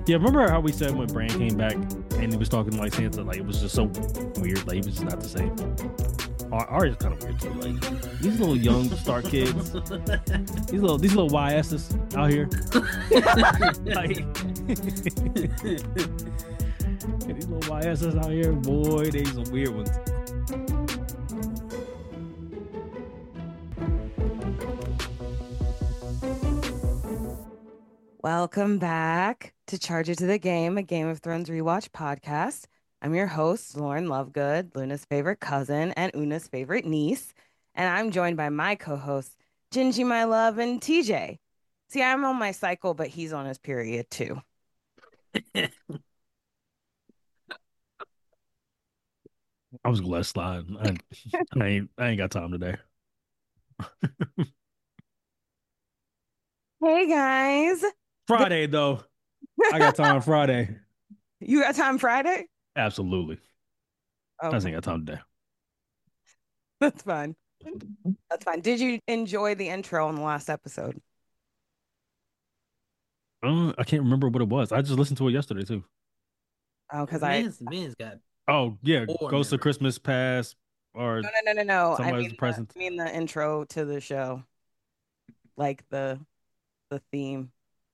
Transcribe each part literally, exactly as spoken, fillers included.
Yeah, remember how we said when Bran came back and he was talking like Sansa, like it was just so weird, like he was just not the same. Ar- Arya's kind of weird too. Like these little young Stark kids, these little these little Y Ss out here, like these little Y Ss out here, boy, they some weird ones. Welcome back to Charge It to the Game, a Game of Thrones rewatch podcast. I'm your host, Lauren Lovegood, Luna's favorite cousin and Una's favorite niece. And I'm joined by my co-hosts, Gingy, my love, and T J. See, I'm on my cycle, but he's on his period too. I was gonna let it slide. I, I ain't I ain't got time today. Hey guys, Th- Friday though, I got time Friday. you got time Friday? Absolutely, I just Okay, ain't got time today. that's fine. That's fine. Did you enjoy the intro on the last episode? Uh, I can't remember what it was. I just listened to it yesterday too. Oh, because I Vince, Vince got Oh yeah, four Ghost of members. Christmas Past or no, no, no, no, no. I somebody's mean, the, present. I mean the intro to the show, like the the theme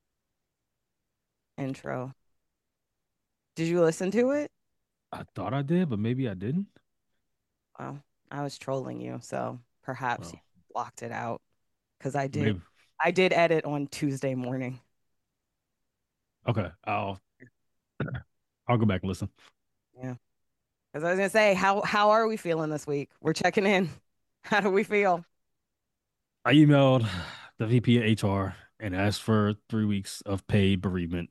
intro. Did you listen to it? I thought I did, but maybe I didn't. Well, I was trolling you, so perhaps you Oh, blocked it out because I did. maybe. I did edit on Tuesday morning. Okay, I'll I'll go back and listen. Yeah, because I was gonna say, how how are we feeling this week? We're checking in. How do we feel? I emailed the V P of H R and asked for three weeks of paid bereavement,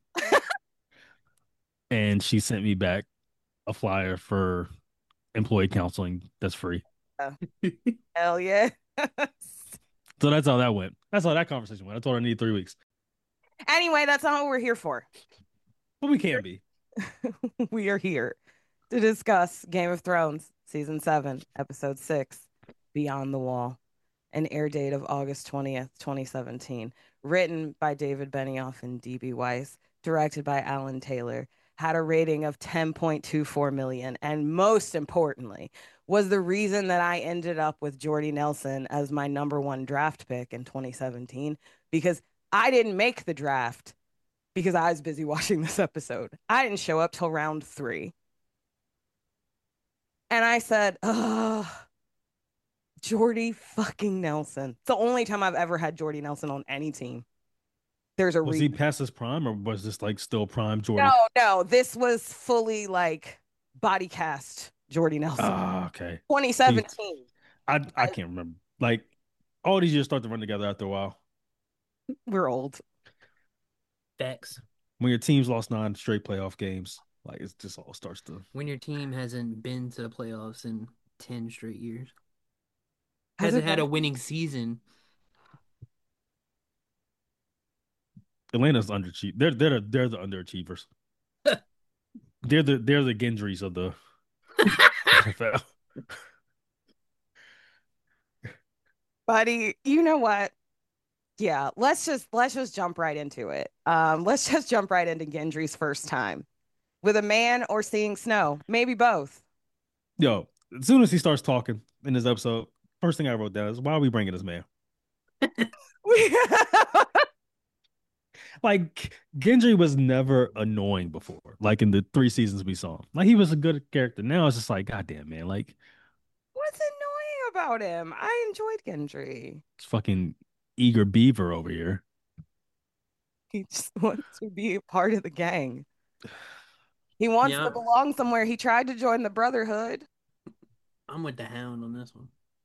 and she sent me back a flyer for employee counseling that's free. Uh, hell yeah. So that's how that went. That's how that conversation went. I told her I need three weeks, Anyway, that's not what we're here for. but we can be. We are here to discuss Game of Thrones season seven, episode six, Beyond the Wall, an air date of August twentieth, twenty seventeen, written by David Benioff and D B. Weiss, directed by Alan Taylor, had a rating of ten point two four million, and most importantly, was the reason that I ended up with Jordy Nelson as my number one draft pick in twenty seventeen because I didn't make the draft because I was busy watching this episode. I didn't show up till round three. And I said, oh, Jordy fucking Nelson. It's the only time I've ever had Jordy Nelson on any team. There's a Was he reason. past his prime, or was this like still prime No, Jordy? no, this was fully like body cast Jordy Nelson. Ah, okay. See, twenty seventeen. I I can't remember. Like all these years start to run together after a while. We're old. Facts. When your team's lost nine straight playoff games, like it just all starts to. When your team hasn't been to the playoffs in ten straight years, Has it hasn't had been? a winning season. Atlanta's underachieved. They're they're they're the underachievers. They're the they're the Gendrys of the N F L. Buddy, you know what? Yeah, let's just let's just jump right into it. Um, let's just jump right into Gendry's first time with a man or seeing snow, maybe both. Yo, as soon as he starts talking in this episode, first thing I wrote down is why are we bringing this man? Like Gendry was never annoying before. Like in the three seasons we saw him, like he was a good character. Now it's just like, goddamn man, like What's annoying about him? I enjoyed Gendry. it's fucking eager beaver over here. He just wants to be a part of the gang. He wants to Yeah, belong somewhere. He tried to join the Brotherhood. I'm with the Hound on this one.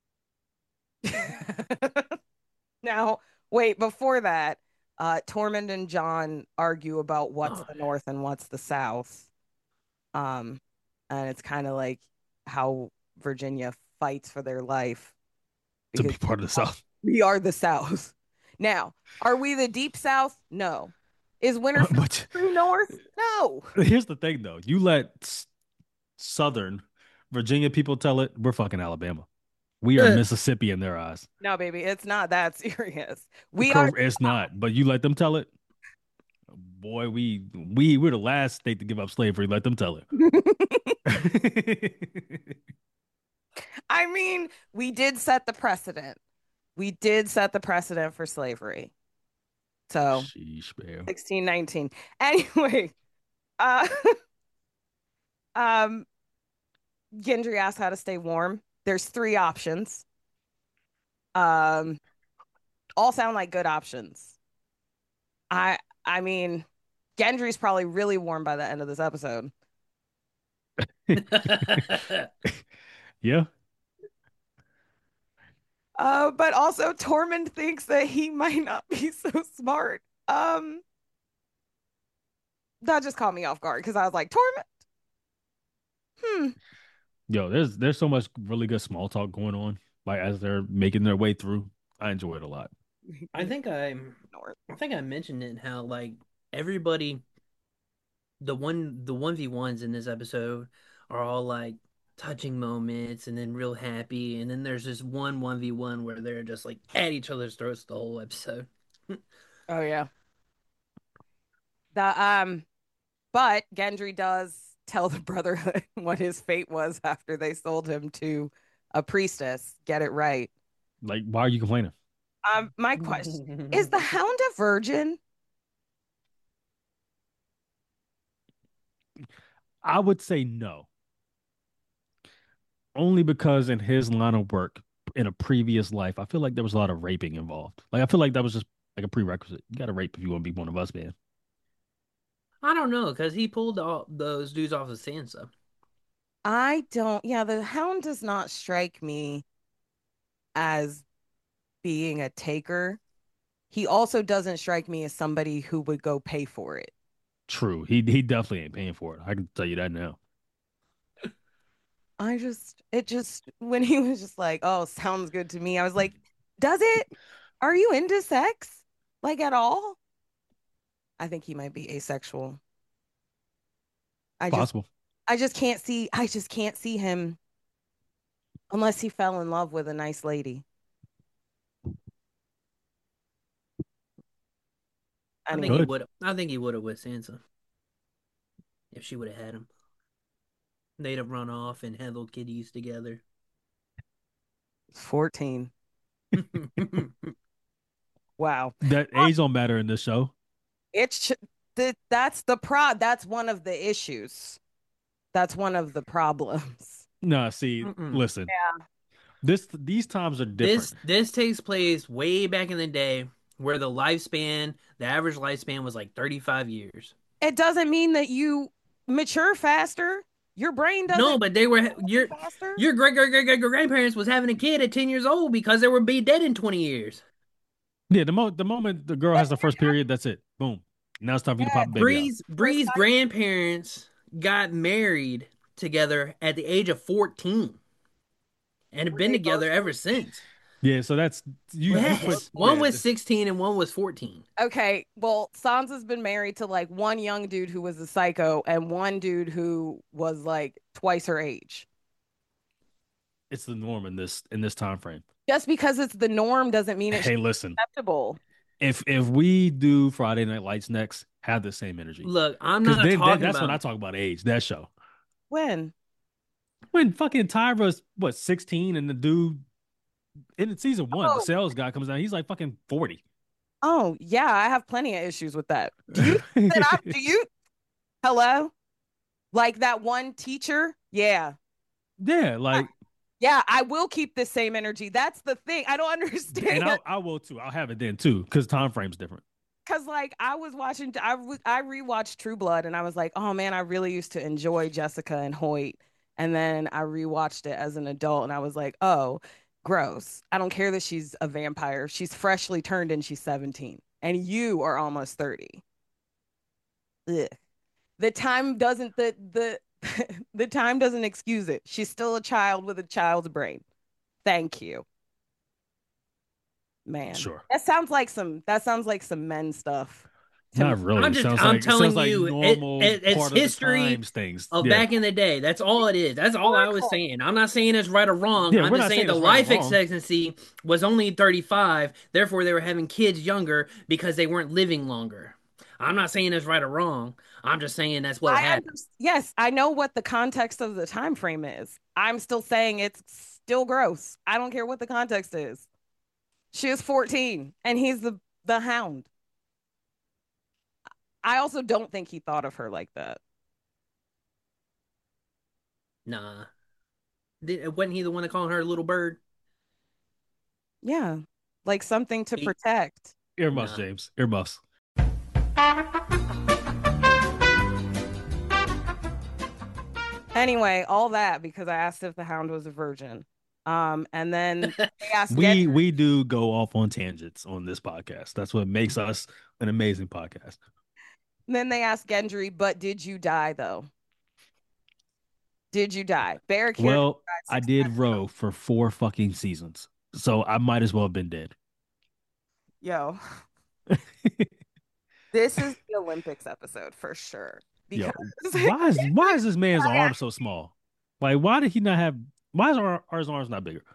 Now, wait, before that, uh, Tormund and John argue about what's Oh, the North and what's the South. Um, and it's kind of like how Virginia fights for their life To because be part of the South. we are the South. Now, are we the Deep South? No. Is Winterfell But true North? No. here's the thing, though. You let s- Southern Virginia people tell it, we're fucking Alabama. We are ugh. Mississippi in their eyes. No, baby, it's not that serious. We are It's not, but you let them tell it. boy, we we we're the last state to give up slavery. Let them tell it. I mean, we did set the precedent. We did set the precedent for slavery. So Sheesh, man. sixteen nineteen. Anyway, uh um Gendry asked how to stay warm. There's three options. Um, all sound like good options. I I mean, Gendry's probably really warm by the end of this episode. Yeah. Uh, but also Tormund thinks that he might not be so smart. Um, that just caught me off guard because I was like, Tormund? Hmm. Yo, there's there's so much really good small talk going on. Like as they're making their way through. I enjoy it a lot. I think I, I think I mentioned it how like everybody, the one the one v ones in this episode are all like touching moments and then real happy, and then there's this one one v one where they're just like at each other's throats the whole episode. Oh yeah. The um, but Gendry does tell the Brotherhood what his fate was after they sold him to a priestess. Get it right. Like, why are you complaining? Um, my question is: the Hound a virgin? I would say no. Only because in his line of work in a previous life, I feel like there was a lot of raping involved. Like I feel like that was just like a prerequisite. You got to rape if you want to be one of us, man. I don't know because he pulled all those dudes off of Sansa. I don't. Yeah, the Hound does not strike me as being a taker. He also doesn't strike me as somebody who would go pay for it. True. He he definitely ain't paying for it. I can tell you that now. I just, it just, when he was just like, oh, sounds good to me, I was like, does it? Are you into sex? Like at all? I think he might be asexual. I just, Possible. I just can't see, I just can't see him unless he fell in love with a nice lady. I think he would. I think he would have with Sansa if she would have had him. They'd have run off and had little kitties together. fourteen. Wow. That age don't matter in this show. It's the that's the pro that's one of the issues. That's one of the problems. No, see, Mm-mm. listen. Yeah. This these times are different. This this takes place way back in the day where the lifespan, the average lifespan was like thirty-five years. It doesn't mean that you mature faster. Your brain doesn't. No, but they were your faster. Your great great great great grandparents was having a kid at ten years old because they would be dead in twenty years. Yeah, the mo the moment the girl has the first period, that's it. Boom. Now it's time for you to pop a baby Bree's out. Bree's grandparents got married together at the age of fourteen and have been together ever since. Yeah, so that's you. Yes. you put, one yeah, was sixteen and one was fourteen. Okay, well, Sansa's been married to like one young dude who was a psycho and one dude who was like twice her age. It's the norm in this in this time frame. Just because it's the norm doesn't mean it's hey, listen, acceptable. If if we do Friday Night Lights next, have the same energy. Look, I'm not then, talking then that's about... when I talk about age. That show. When? When fucking Tyra's what sixteen and the dude in season one, oh. the sales guy comes down. He's like fucking forty. Oh yeah, I have plenty of issues with that. Do you? that I, do you? Hello, like that one teacher? Yeah. Yeah, like. Yeah, I will keep the same energy. That's the thing. I don't understand. And I, I will too. I'll have it then too, because time frame's different. Because like I was watching, I I rewatched True Blood, and I was like, oh man, I really used to enjoy Jessica and Hoyt. And then I rewatched it as an adult, and I was like, oh, gross. I don't care that she's a vampire. She's freshly turned, and she's seventeen, and you are almost thirty. Ugh. The time doesn't the the. the time doesn't excuse it. She's still a child with a child's brain. Thank you. Man. Sure. That sounds like some that sounds like some men stuff. Not really. I'm, just, I'm like, telling you, like it, it, it's history of, things. of yeah. back in the day. That's all it is. That's all I was saying. I'm not saying it's right or wrong. Yeah, I'm just saying, saying the life right expectancy was only thirty-five. Therefore, they were having kids younger because they weren't living longer. I'm not saying it's right or wrong. I'm just saying that's what I happened. understand. Yes, I know what the context of the time frame is. I'm still saying it's still gross. I don't care what the context is. She is fourteen and he's the the hound. I also don't think he thought of her like that. Nah. Did, wasn't he the one that called her a little bird? Yeah. Like something to He, protect. Earmuffs, nah. James. Earmuffs. Anyway, all that because I asked if the hound was a virgin. Um, and then they asked We Gendry. we do go off on tangents on this podcast. That's what makes us an amazing podcast. Then they asked Gendry, but did you die though? Did you die? Barracuda Well, died I six did times. row for four fucking seasons, so I might as well have been dead. Yo, this is the Olympics episode for sure. Because Yo, why is why is this man's arm so small? Like, why did he not have? Why is our, our his arms not bigger?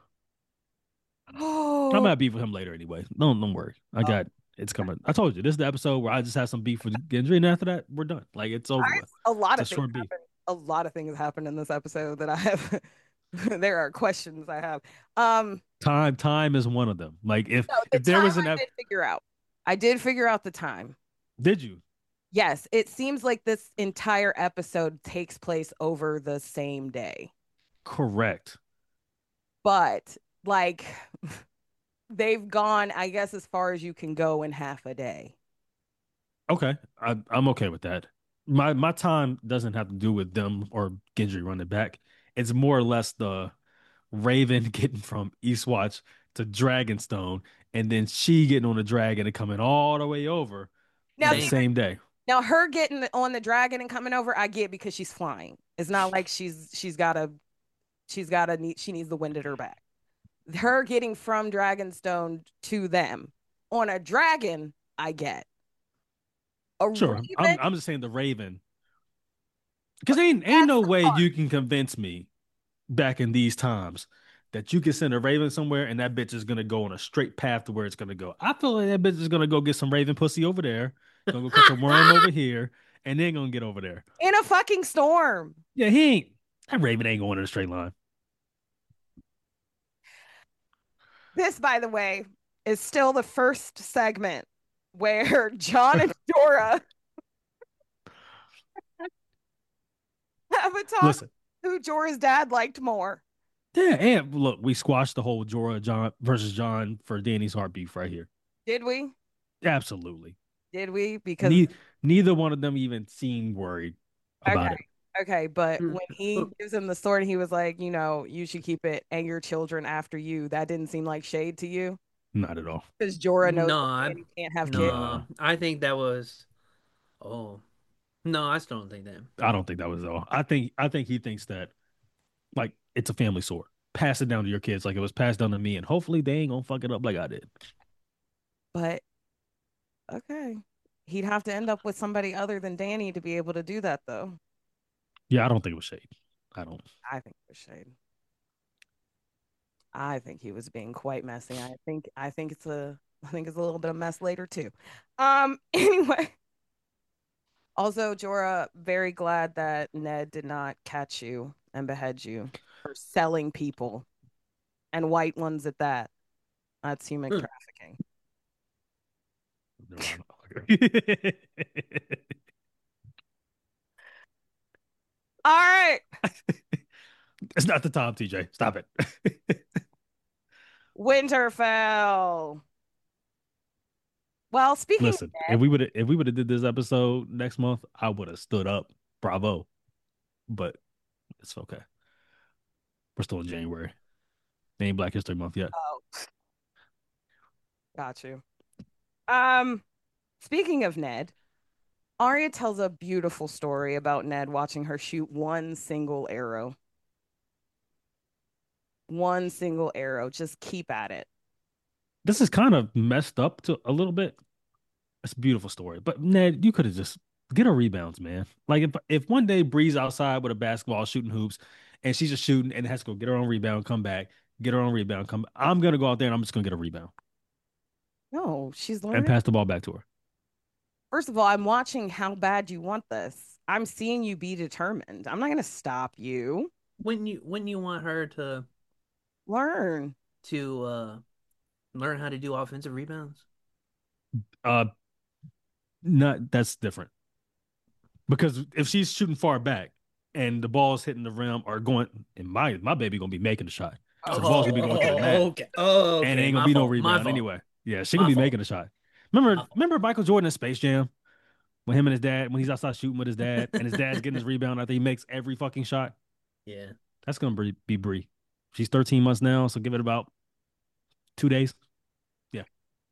I oh, might beef with him later anyway. Don't don't worry. I got it's coming. I told you this is the episode where I just have some beef with Gendry, and after that we're done. Like it's over with. a lot It's of a things short beef. happen. A lot of things happen in this episode that I have. There are questions I have. Um, Time time is one of them. Like if no, the if there time was an I ep- did figure out. I did figure out the time. did you Yes, it seems like this entire episode takes place over the same day. correct? But like they've gone, I guess, as far as you can go in half a day. Okay, I, I'm okay with that. My my time doesn't have to do with them or Gendry running back. It's more or less the Raven getting from Eastwatch to Dragonstone, and then she getting on the dragon and coming all the way over Now, in the see, Dang. same day. now her getting on the dragon and coming over, I get because she's flying. It's not like she's she's got a she's got a need she needs the wind at her back. Her getting from Dragonstone to them on a dragon, I get. A Sure, I'm Raven, I'm just saying the Raven, because ain't ain't that's no the way part. you can convince me back in these times that you can send a Raven somewhere and that bitch is gonna go on a straight path to where it's gonna go. I feel like that bitch is gonna go get some Raven pussy over there, gonna go catch a worm over here, and then gonna get over there. In a fucking storm. Yeah, he ain't that Raven ain't going in a straight line. This, by the way, is still the first segment where John and Dora have a talk Listen, who Jorah's dad liked more. yeah, and look, we squashed the whole Jorah John versus John for Danny's heart beef right here. Did we? Absolutely. Did we? Because Ne- neither one of them even seemed worried about okay, it. okay, but Hmm. when he gives him the sword, he was like, you know, you should keep it and your children after you. That didn't seem like shade to you Not at all. because Jorah knows No, that I, Dany can't have kids. no. I think that was. Oh, no, I still don't think that. I don't think that was all. I think I think he thinks that like it's a family sword. Pass it down to your kids like it was passed down to me, and hopefully they ain't gonna fuck it up like I did. But okay, he'd have to end up with somebody other than Dany to be able to do that, though. Yeah, I don't think it was shade. I don't. I think it was shade. I think he was being quite messy. I think I think it's a I think it's a little bit of mess later too. Um anyway. Also, Jorah, very glad that Ned did not catch you and behead you for selling people and white ones at that. That's human Hmm. trafficking. All right. It's not the time, T J. Stop it. Winterfell. Well, speaking Listen, of if Ned, we would if we would have did this episode next month, I would have stood up. Bravo. But it's okay. We're still in January. It ain't Black History Month yet. oh, got you. Um, speaking of Ned, Arya tells a beautiful story about Ned watching her shoot one single arrow. One single arrow. Just keep at it. This is kind of messed up to a little bit. It's a beautiful story. But Ned, you could have just get her rebounds, man. Like if if one day Bree's outside with a basketball shooting hoops and she's just shooting and has to go get her own rebound, come back, get her own rebound, come I'm gonna go out there and I'm just gonna get a rebound No, she's and learning. pass the ball back to her. First of all, I'm watching how bad you want this. I'm seeing you be determined. I'm not going to stop you. When you when you want her to Learn. to uh learn how to do offensive rebounds? Uh, not that's different because if she's shooting far back and the ball's hitting the rim or going, and my my baby gonna be making the shot, so the ball's gonna be going to the mat, okay. Oh, okay. and it ain't gonna My be no fault. My rebound fault. anyway. Yeah, she My gonna be fault. making the shot. Remember, My fault. remember Michael Jordan in Space Jam when him and his dad when he's outside shooting with his dad and his dad's getting his rebound after he makes every fucking shot. Yeah. That's gonna be, be Bree. She's thirteen months now, so give it about two days. Yeah.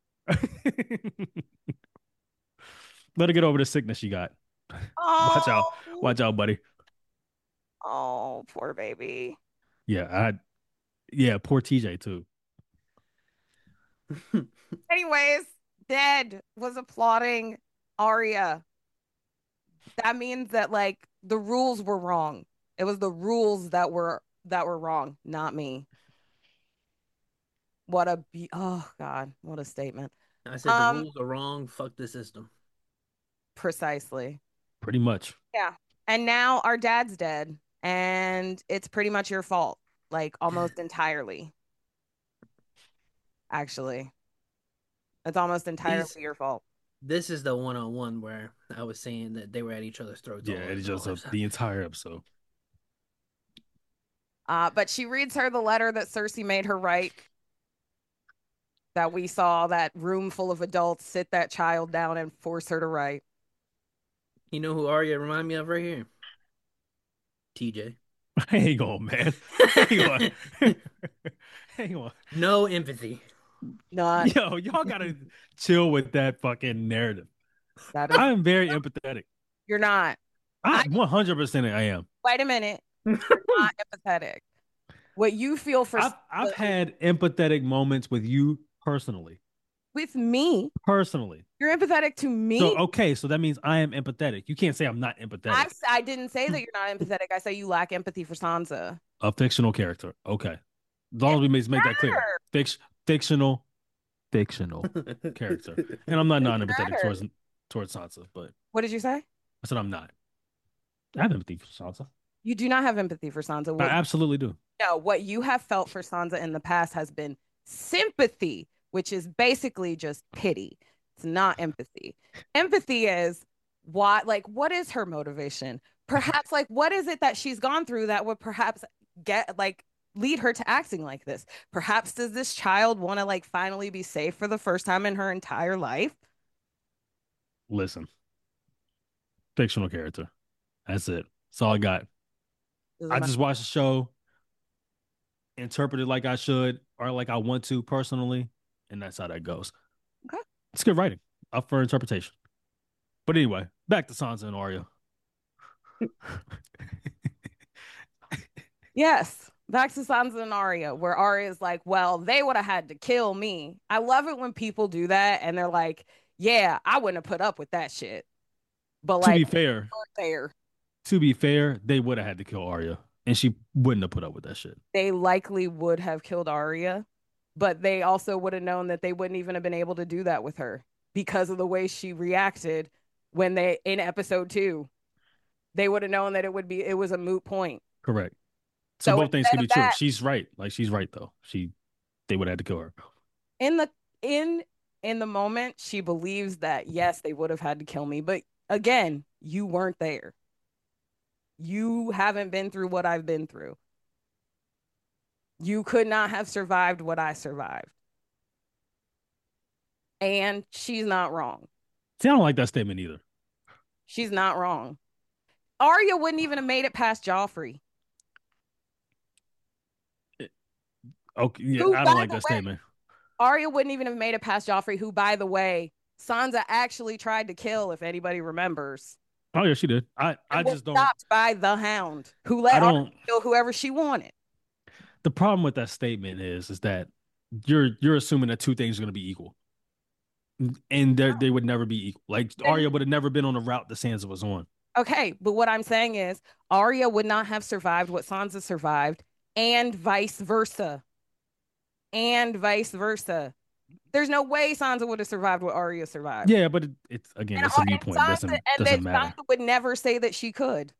Let her get over the sickness she got. Oh, Watch out. Watch out, buddy. Oh, poor baby. Yeah, I yeah, poor T J too. Anyways, Dead was applauding Arya. That means that like the rules were wrong. It was the rules that were that were wrong, not me. What a be- oh God, what a statement. I said the Um, rules are wrong. Fuck the system. precisely. Pretty much. Yeah. And now our dad's dead, and it's pretty much your fault, like almost entirely. Actually, it's almost entirely These your fault. this is the one on one where I was saying that they were at each other's throats. Yeah, all it's the just whole a, episode. the entire episode. Uh, but she reads her the letter that Cersei made her write. That we saw that room full of adults sit that child down and force her to write. You know who Arya remind me of right here? T J. Hang on, man. Hang on. Hang on. No empathy. Not Yo, y'all gotta chill with that fucking narrative. that is, I am very empathetic. you're not. I one hundred percent I am. Wait a minute. You're not empathetic. What you feel for I've I've had empathetic moments with you personally. with me, Personally. you're empathetic to me. So okay, so that means I am empathetic. You can't say I'm not empathetic. I, I didn't say that you're not empathetic. I say you lack empathy for Sansa. A fictional character. Okay. As long as we make, make that clear. matter. Fic- fictional, fictional character. And I'm not non-empathetic matter. towards towards Sansa, but What did you say? I said I'm not. I have empathy for Sansa. You do not have empathy for Sansa. I What, absolutely do. no, what you have felt for Sansa in the past has been sympathy, which is basically just pity. It's not empathy. Empathy is what, like, what is her motivation? Perhaps, like, what is it that she's gone through that would perhaps get, like, lead her to acting like this? Perhaps does this child want to, like, finally be safe for the first time in her entire life? Listen. Fictional character. That's it. That's all I got. Doesn't I matter. just watched the show, interpret it like I should or like I want to personally, and that's how that goes. Okay. It's good writing. Up for interpretation. But anyway, back to Sansa and Arya. Yes, back to Sansa and Arya, where Arya is like, well, they would have had to kill me. I love it when people do that and they're like, yeah, I wouldn't have put up with that shit. But To like, be fair, fair, to be fair, they would have had to kill Arya, and she wouldn't have put up with that shit. they likely would have killed Arya, but they also would have known that they wouldn't even have been able to do that with her because of the way she reacted when they in episode two. They would have known that it would be it was a moot point. Correct. So, So both things instead can be of true. that- She's right. Like she's right though. She they would have had to kill her. In the in in the moment, she believes that yes, they would have had to kill me, but again, you weren't there. You haven't been through what I've been through. You could not have survived what I survived. And she's not wrong. See, I don't like that statement either. She's not wrong. Arya wouldn't even have made it past Joffrey. Okay, yeah, Who, I by don't like the that way- statement. Arya wouldn't even have made it past Joffrey, who, by the way, Sansa actually tried to kill, if anybody remembers. Oh yeah, she did. I I And was just don't. stopped by the Hound, who I let Arya don't. kill whoever she wanted. The problem with that statement is is that you're you're assuming that two things are going to be equal, and they they would never be equal. Like Arya would have never been on the route that Sansa was on. Okay, but what I'm saying is Arya would not have survived what Sansa survived, and vice versa. And vice versa. There's no way Sansa would have survived what Arya survived. Yeah, but it, it's again, And, it's a and viewpoint. Sansa, Doesn't and doesn't that matter. Sansa would never say that she could.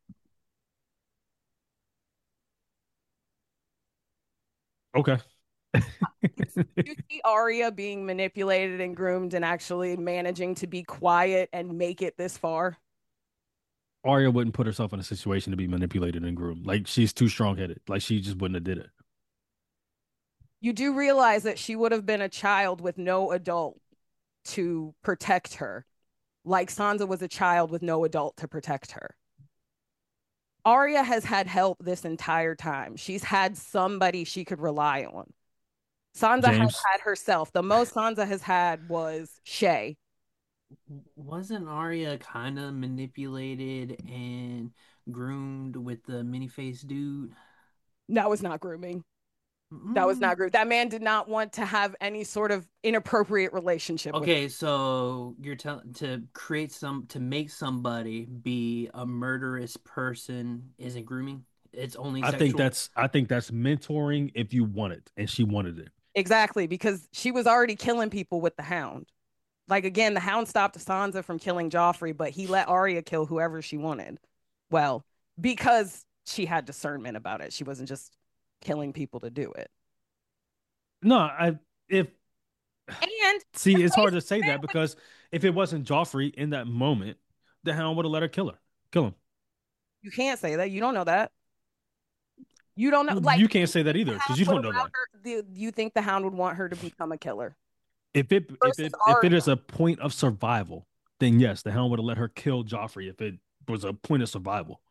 Okay. You see Arya being manipulated and groomed and actually managing to be quiet and make it this far. Arya wouldn't put herself in a situation to be manipulated and groomed. Like she's too strong headed. Like she just wouldn't have did it. You do realize that she would have been a child with no adult to protect her, like Sansa was a child with no adult to protect her. Arya has had help this entire time. She's had somebody she could rely on. Sansa has James, had herself. The most Sansa has had was Shay. Wasn't Arya kind of manipulated and groomed with the many-faced dude? That was not grooming. That was Mm. not grooming. That man did not want to have any sort of inappropriate relationship with her. Okay, so you're telling to create some to make somebody be a murderous person isn't grooming? It's only I think sexual. that's I think that's mentoring if you want it, and she wanted it. Exactly, because she was already killing people with the Hound. Like again, the Hound stopped Sansa from killing Joffrey, but he let Arya kill whoever she wanted. Well, because she had discernment about it. She wasn't just killing people to do it. No, I if And see, it's hard to say that because if it wasn't Joffrey in that moment, the Hound would have let her kill her, kill him. you can't say that. You don't know that. You don't know. Well, Like you can't say that either because you don't know that. her, the, you think the Hound would want her to become a killer? If it if Versus it if it Arya. is a point of survival, then yes, the Hound would have let her kill Joffrey if it was a point of survival.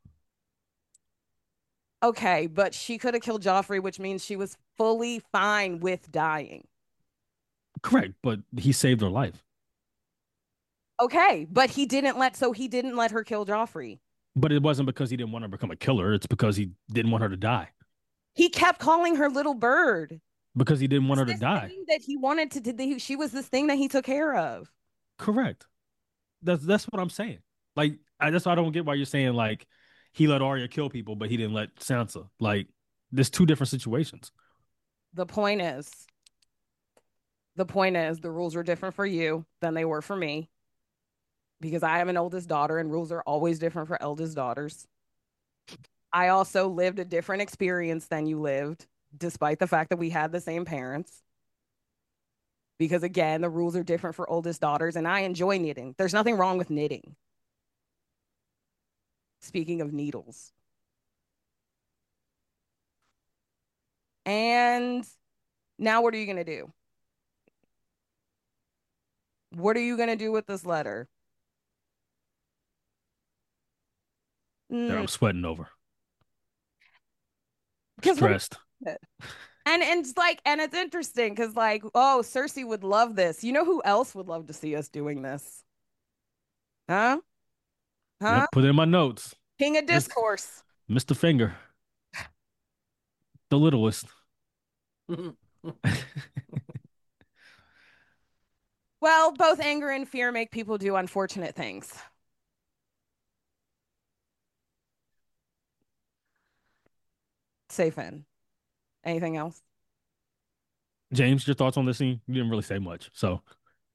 Okay, but she could have killed Joffrey, which means she was fully fine with dying. Correct, but he saved her life. Okay, but he didn't let so he didn't let her kill Joffrey. But it wasn't because he didn't want her to become a killer. It's because he didn't want her to die. He kept calling her little bird. Because he didn't want her to This die. thing that he wanted to do. She was this thing that he took care of. Correct. That's that's what I'm saying. Like I, that's why I don't get why you're saying like he let Arya kill people, but he didn't let Sansa. Like there's two different situations. The point is, the point is, the rules are different for you than they were for me, because I am an oldest daughter, and rules are always different for eldest daughters. I also lived a different experience than you lived, despite the fact that we had the same parents. Because again, the rules are different for oldest daughters, and I enjoy knitting. There's nothing wrong with knitting. Speaking of needles. And now what are you going to do? What are you going to do with this letter? That I'm Mm, sweating over. because Stressed. and and it's like and it's interesting because like oh Cersei would love this. You know who else would love to see us doing this? Huh? Huh? Yep, put it in my notes. King of Discourse. Mister Finger. The littlest. Well, both anger and fear make people do unfortunate things. Safe in. Anything else? James, your thoughts on this scene? You didn't really say much, so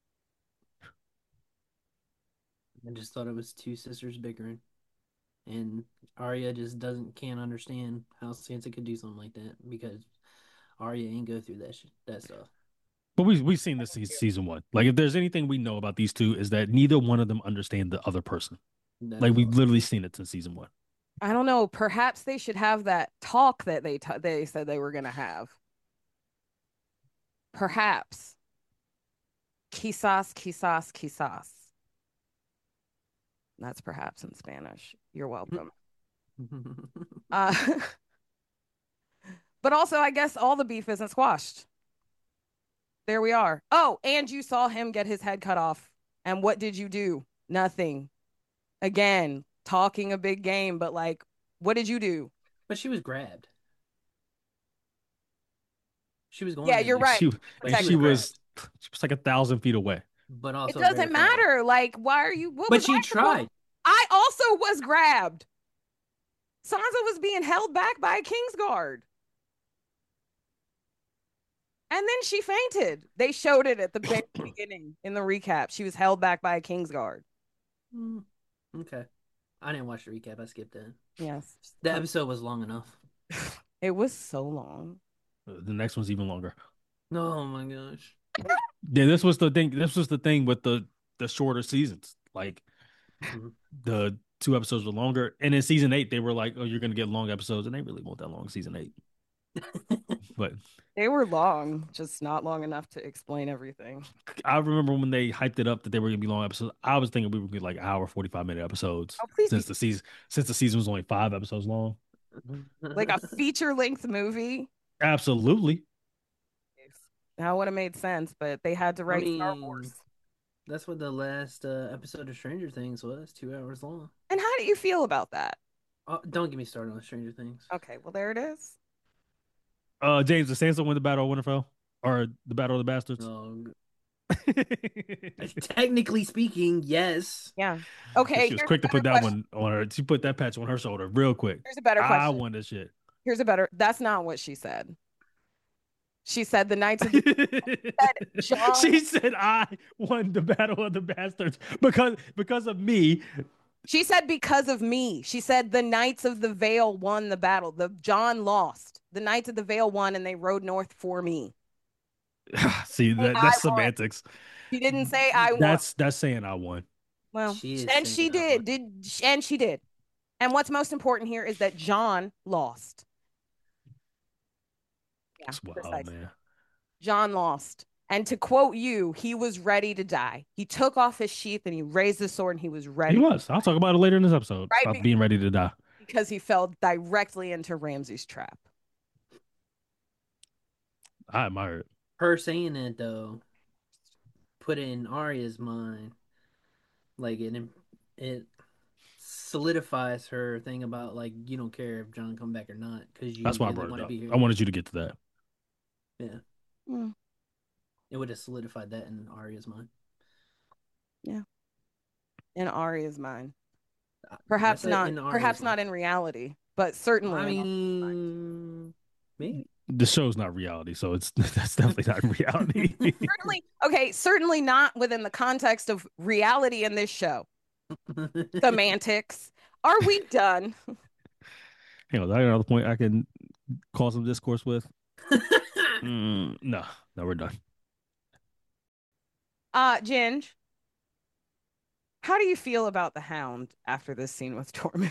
I just thought it was two sisters bickering, and Arya just doesn't can't understand how Sansa could do something like that because Arya ain't go through that shit, that stuff. but we we've seen this season one. Like if there's anything we know about these two is that neither one of them understand the other person. That Like is we've all. literally seen it since season one. I don't know. Perhaps they should have that talk that they t- they said they were going to have. Perhaps. Quizás, quizás, quizás. That's perhaps in Spanish. You're welcome. uh, but also, I guess all the beef isn't squashed. There we are. Oh, and you saw him get his head cut off. And what did you do? Nothing. Again, talking a big game, but like, what did you do? But she was grabbed. She was going. Yeah, to you're do- right. She, and she grabbed. was she was like a thousand feet away. But also It doesn't very far away. matter. Like, why are you? What But was she I tried. supposed- I also was grabbed. Sansa was being held back by a Kingsguard. And then she fainted. They showed it at the very beginning in the recap. She was held back by a Kingsguard. Mm, okay. I didn't watch the recap. I skipped it. Yes. The episode was long enough. It was so long. The next one's even longer. Oh my gosh. Yeah, this was the thing. This was the thing with the the shorter seasons. Like Mhm. the two episodes were longer, and in season eight they were like, "Oh, you're gonna get long episodes," and they really weren't that long in season eight. But They were long, just not long enough to explain everything. I remember when they hyped it up that they were gonna be long episodes. I was thinking we would get like hour forty five minute episodes Oh, please since be- the season since the season was only five episodes long. Like a feature length movie. Absolutely. That would have made sense, but they had to write Star mean, Wars. That's what the last uh, episode of Stranger Things was, two hours long. And how do you feel about that? Oh, don't get me started on Stranger Things. Okay, well there it is. Uh, James, did Sansa win the Battle of Winterfell or the Battle of the Bastards? Oh, technically speaking, yes. Yeah. Okay. She was here's quick a to put better that question. one on her. She put that patch on her shoulder real quick. Here's a better I question. won this shit. Here's a better. That's not what she said. She said the Knights of the said John. She said I won the Battle of the Bastards because because of me. She said because of me. She said the Knights of the Vale won the battle. The John lost. The Knights of the Vale won, and they rode north for me. See that I that's won. semantics. She didn't say I won. That's that's saying I won. Well, She is and saying she I did. won. Did and she did. And what's most important here is that John lost. Yeah, That's wild, precisely. man. John lost. And to quote you, he was ready to die. He took off his sheath and he raised the sword and he was ready. He was. I'll talk about it later in this episode Right, about be- being ready to die. Because he fell directly into Ramsay's trap. I admire it. Her saying it though, put it in Arya's mind, like it it solidifies her thing about like you don't care if John come back or not because you That's why I really brought want it to up. be here. I wanted you to get to that. Yeah, Mm, it would have solidified that in Arya's mind. in Arya's mind. I Perhaps said not in Arya's perhaps mind. not in reality, but certainly I in Arya's mind. mean, maybe. The show's not reality, so it's that's definitely not reality. Certainly okay, certainly not within the context of reality in this show. Semantics. Are we done? Hang on, is that another point I can cause some discourse with? Mm, no, no, we're done. Uh, Ginge, how do you feel about the Hound after this scene with Tormund?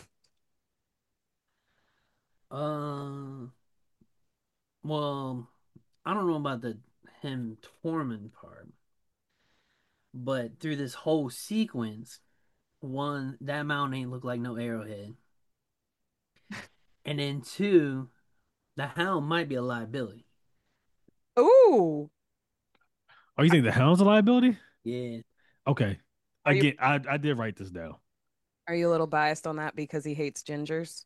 Uh, well, I don't know about the him Tormund part, but through this whole sequence, one, that mountain ain't look like no arrowhead, and then two, the Hound might be a liability. Ooh. Oh, you think the Hound's a liability? Yeah. Okay. Are you- Again, I I did write this down. Are you a little biased on that because he hates gingers?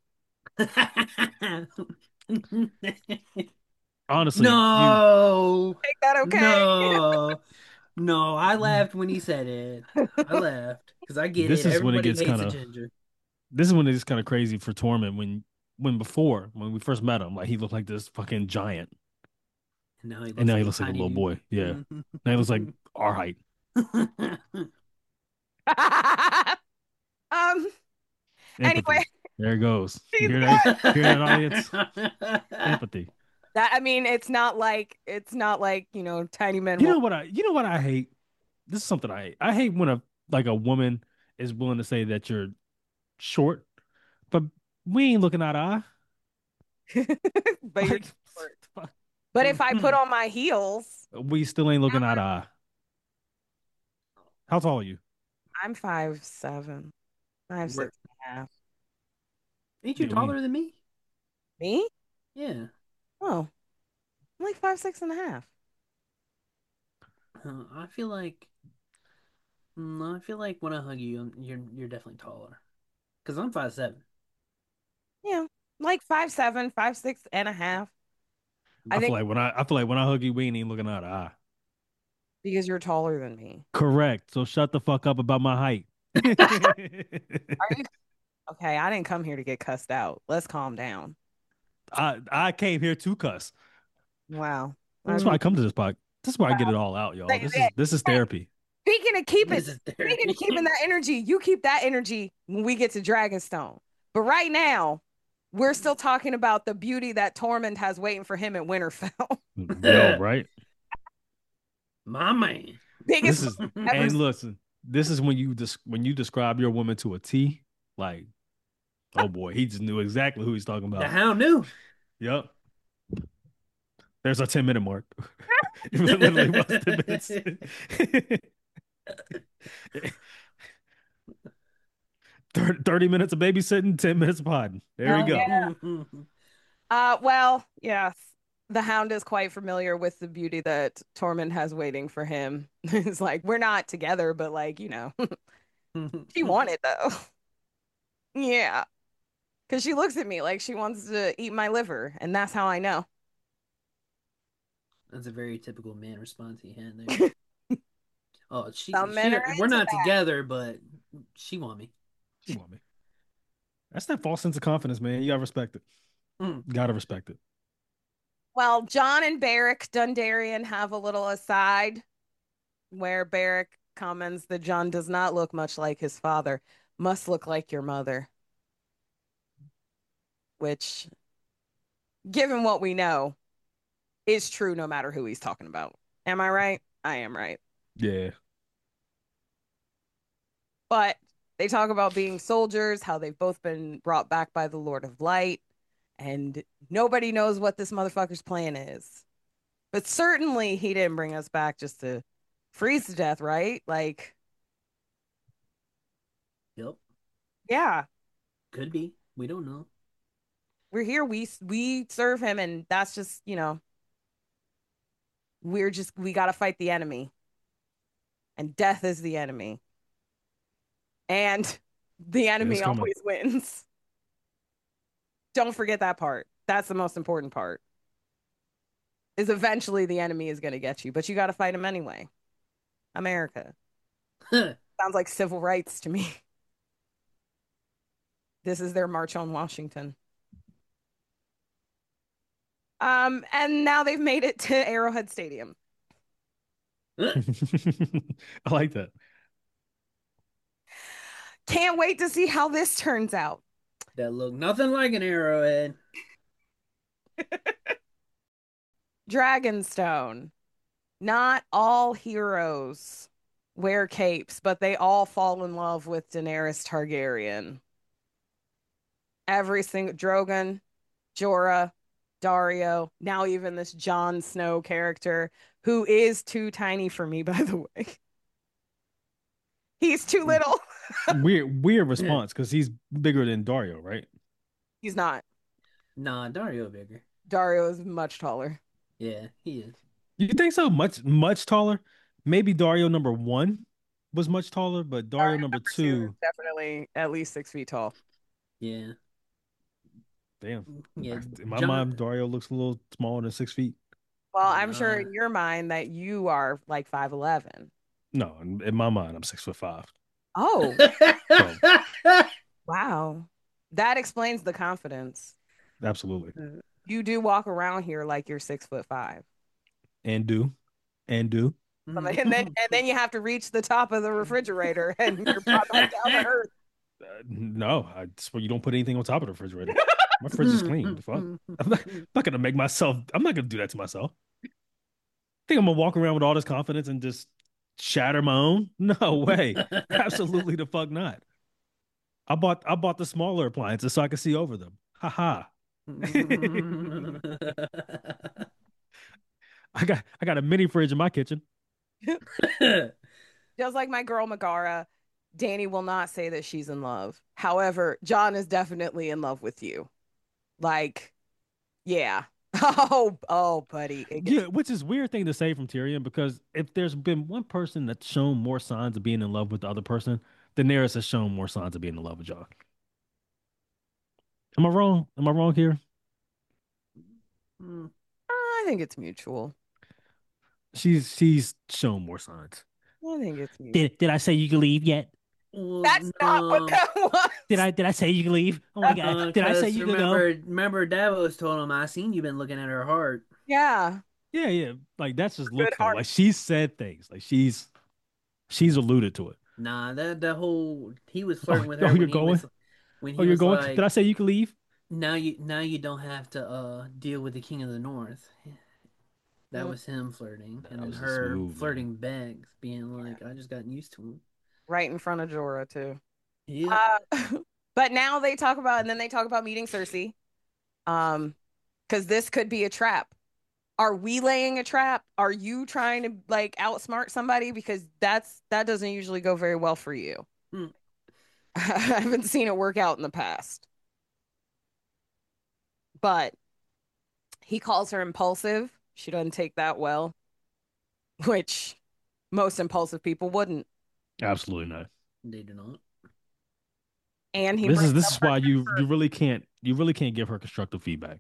Honestly, no. Take that okay? No. No, I laughed when he said it. I laughed because I get This it. is when it Everybody gets hates kinda- a ginger. this is when it's kind of crazy for Tormund when when before when we first met him, like he looked like this fucking giant, And now he looks, and now like, he a looks like a tiny little boy. Yeah, now he looks like our height. um. Empathy. Anyway, There it goes. You hear that? Hear that, audience? that? Empathy. that I mean, it's not like it's not like you know, tiny men. You know won't- what I? You know what I hate? This is something I hate. I hate when a like a woman is willing to say that you're short, but we ain't looking eye to eye. but you're Like, short. But if I put on my heels, we still ain't looking eye to eye. How tall are you? I'm five seven, five six and a half. Ain't you Yeah, we- taller than me? Me? Yeah. Oh, I'm like five six and a half. Uh, I feel like. Mm, I feel like when I hug you, I'm- you're you're definitely taller. Cause I'm five seven. Yeah, like five seven, five six and a half. I, I feel think like when I I feel like when I hug you, we ain't even looking eye to eye. because you're taller than me. Correct. So shut the fuck up about my height. Are you? Okay, I didn't come here to get cussed out. Let's calm down. I I came here to cuss. Wow. That's why I come to this podcast. This is why I get it all out, y'all. Like, This yeah, is this is hey, therapy. speaking of keeping, This is speaking of therapy. keeping that energy, you keep that energy when we get to Dragonstone. But right now, we're still talking about the beauty that Tormund has waiting for him at Winterfell. Yo, right? My man. Biggest This is ever. and listen, this is when you just when you describe your woman to a T, like, oh boy, he just knew exactly who he's talking The about. Hound knew. Yep. There's our ten minute mark. It literally was ten minutes. thirty minutes of babysitting, ten minutes of podding. There we Hell go. yeah. Uh, well, yes, the Hound is quite familiar with the beauty that Tormund has waiting for him. It's like we're not together, but like you know, she wanted though. Yeah, because she looks at me like she wants to eat my liver, and that's how I know. That's a very typical man response he had there. Oh, she, Some men she are we're into not that. together, but she want me. She want me. That's that false sense of confidence, man. You gotta respect it. Mm. Gotta respect it. Well, John and Beric Dondarrion have a little aside where Beric comments that John does not look much like his father, must look like your mother. Which, given what we know, is true no matter who he's talking about. Am I right? I am right. Yeah. But they talk about being soldiers, how they've both been brought back by the Lord of Light, and nobody knows what this motherfucker's plan is. But certainly he didn't bring us back just to freeze to death, right? Like, Yep. yeah, Could be. We don't know. we're here. We we serve him, and that's just you know, we're just we got to fight the enemy, and death is the enemy, and the enemy It's coming. always wins. Don't forget that part. That's the most important part. Is eventually the enemy is going to get you, but you got to fight him anyway. America. Sounds like civil rights to me. This is their march on Washington. Um, and now they've made it to Arrowhead Stadium. I like that. Can't wait to see how this turns out. That look nothing like an arrowhead. Dragonstone. Not all heroes wear capes, but they all fall in love with Daenerys Targaryen. Every single Drogon, Jorah, Dario, now even this Jon Snow character, who is too tiny for me, by the way. He's too little. Weird, weird response because he's bigger than Dario, right? He's not. Nah, Dario bigger. Dario is much taller. Yeah, he is. You think so? Much, much taller? Maybe Dario number one was much taller, but Dario, Dario number, number two, two is definitely at least six feet tall. Yeah. damn. Yeah. In my John- mind, Dario looks a little smaller than six feet. Well, I'm sure Uh. in your mind that you are like five eleven. No, in, in my mind, I'm six foot five. Oh, wow. That explains the confidence. Absolutely. You do walk around here like you're six foot five. And do, and do. And then and then you have to reach the top of the refrigerator and you're brought back down to earth. Uh, no, I swear you don't put anything on top of the refrigerator. My fridge is clean. The fuck? I'm not, I'm not gonna make myself. I'm not gonna do that to myself. Think I'm gonna walk around with all this confidence and just shatter my own? No way. Absolutely the fuck not. I bought I bought the smaller appliances so I could see over them. Ha ha. I got I got a mini fridge in my kitchen. Just like my girl Megara, Dany will not say that she's in love. However, John is definitely in love with you. Like, yeah. Oh, oh, buddy. It gets- Yeah, which is a weird thing to say from Tyrion because if there's been one person that's shown more signs of being in love with the other person, Daenerys has shown more signs of being in love with Jon. Am I wrong? Am I wrong here? I think it's mutual. She's she's shown more signs. I think it's mutual. Did did I say you can leave yet? Well, That's not what no. that was. Did I did I say you can leave? Oh my Uh, god! Did I say 'cause you can remember, go? remember Davos told him, I seen you been looking at her heart. Yeah. Yeah, yeah. Like that's just Good looks though. heart. Like she's said things. Like she's she's alluded to it. Nah, that that whole he was Oh, flirting with oh, her you're when he going? was when Oh, he you're was going? Did like, I say you can leave? now you now you don't have to uh deal with the King of the North. That Mm, was him flirting, and That then was a her smooth man. flirting back, being yeah. like, I just gotten used to him. Right in front of Jorah too. Yep. Uh, but now they talk about, and then they talk about meeting Cersei. Um, because this could be a trap. Are we laying a trap? Are you trying to like outsmart somebody? Because that's that doesn't usually go very well for you. Hmm. I haven't seen it work out in the past. But he calls her impulsive. She doesn't take that well, which most impulsive people wouldn't. Absolutely not. They do not. And he This is brings this up is her why you temper. you really can't you really can't give her constructive feedback.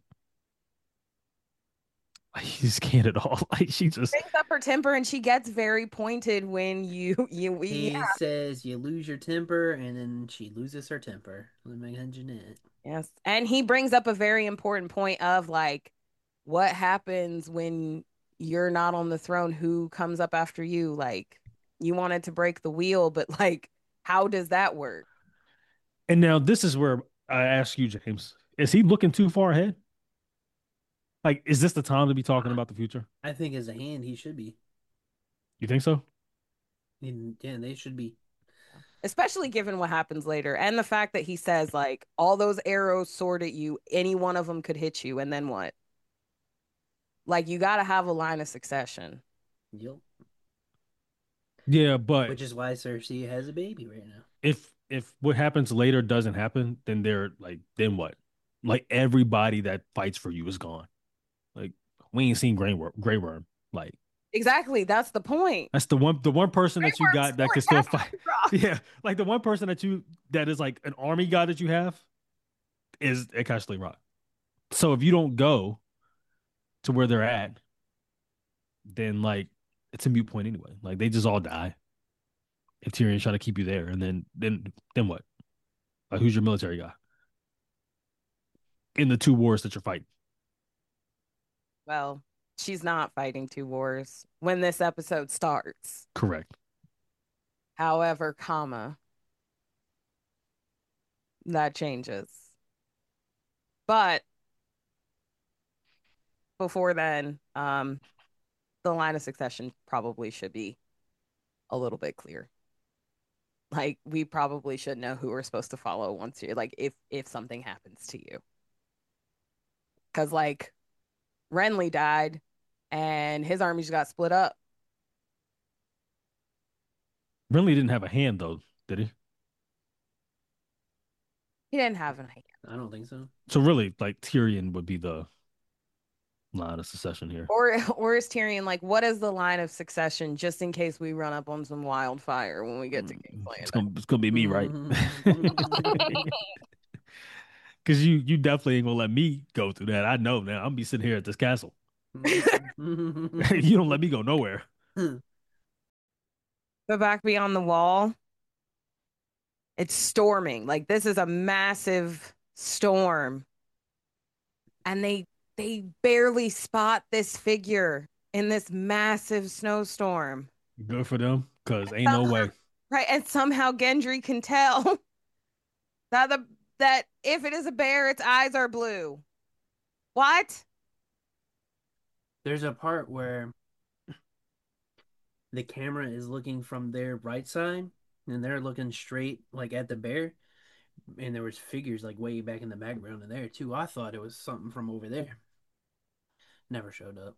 Like, you just can't at all. Like she just Brings up her temper, and she gets very pointed when you you we He says you lose your temper, and then she loses her temper. Let me mention it. yes. And he brings up a very important point of like what happens when you're not on the throne, who comes up after you? Like you wanted to break the wheel, but like how does that work? and now this is where I ask you, James, is he looking too far ahead? Like, is this the time to be talking about the future? I think as a hand, he should be. You think so? And, yeah, they should be. Especially given what happens later and the fact that he says like all those arrows soared at you, any one of them could hit you, and then what? Like you got to have a line of succession. Yep. Yeah, but Which is why Cersei has a baby right now. if if what happens later doesn't happen, then they're like, then what? Like everybody that fights for you is gone. Like we ain't seen Grey Worm. Grey Worm. Like Exactly, that's the point. that's the one the one person Grey that you Worm's got still that can still attached fight. to Rock. Yeah, like the one person that you that is like an army guy that you have is Casterly Rock. So if you don't go to where they're at, then like it's a mute point anyway. Like they just all die if Tyrion's trying to keep you there, and then then then what? Like who's your military guy in the two wars that you're fighting? Well, she's not fighting two wars when this episode starts. Correct. However, comma, that changes. But before then, um, the line of succession probably should be a little bit clear. Like we probably should know who we're supposed to follow once you like if if something happens to you. Cause like Renly died and his armies got split up. Renly didn't have a hand though, did he? He didn't have an hand. I don't think so. So really, like Tyrion would be the line of succession here. Or or is Tyrion like, what is the line of succession just in case we run up on some wildfire when we get to King's Mm, It's Landing? gonna it's gonna be me, right? Because you you definitely ain't gonna let me go through that. I know now. I'm gonna be sitting here at this castle. You don't let me go nowhere. But back beyond the wall, it's storming. Like this is a massive storm. And they they barely spot this figure in this massive snowstorm. Good for them, because ain't no way. Right. And somehow Gendry can tell that the that if it is a bear, its eyes are blue. What? There's a part where the camera is looking from their right side and they're looking straight like at the bear, and there was figures like way back in the background in there too. I thought it was something from over there. Never showed up.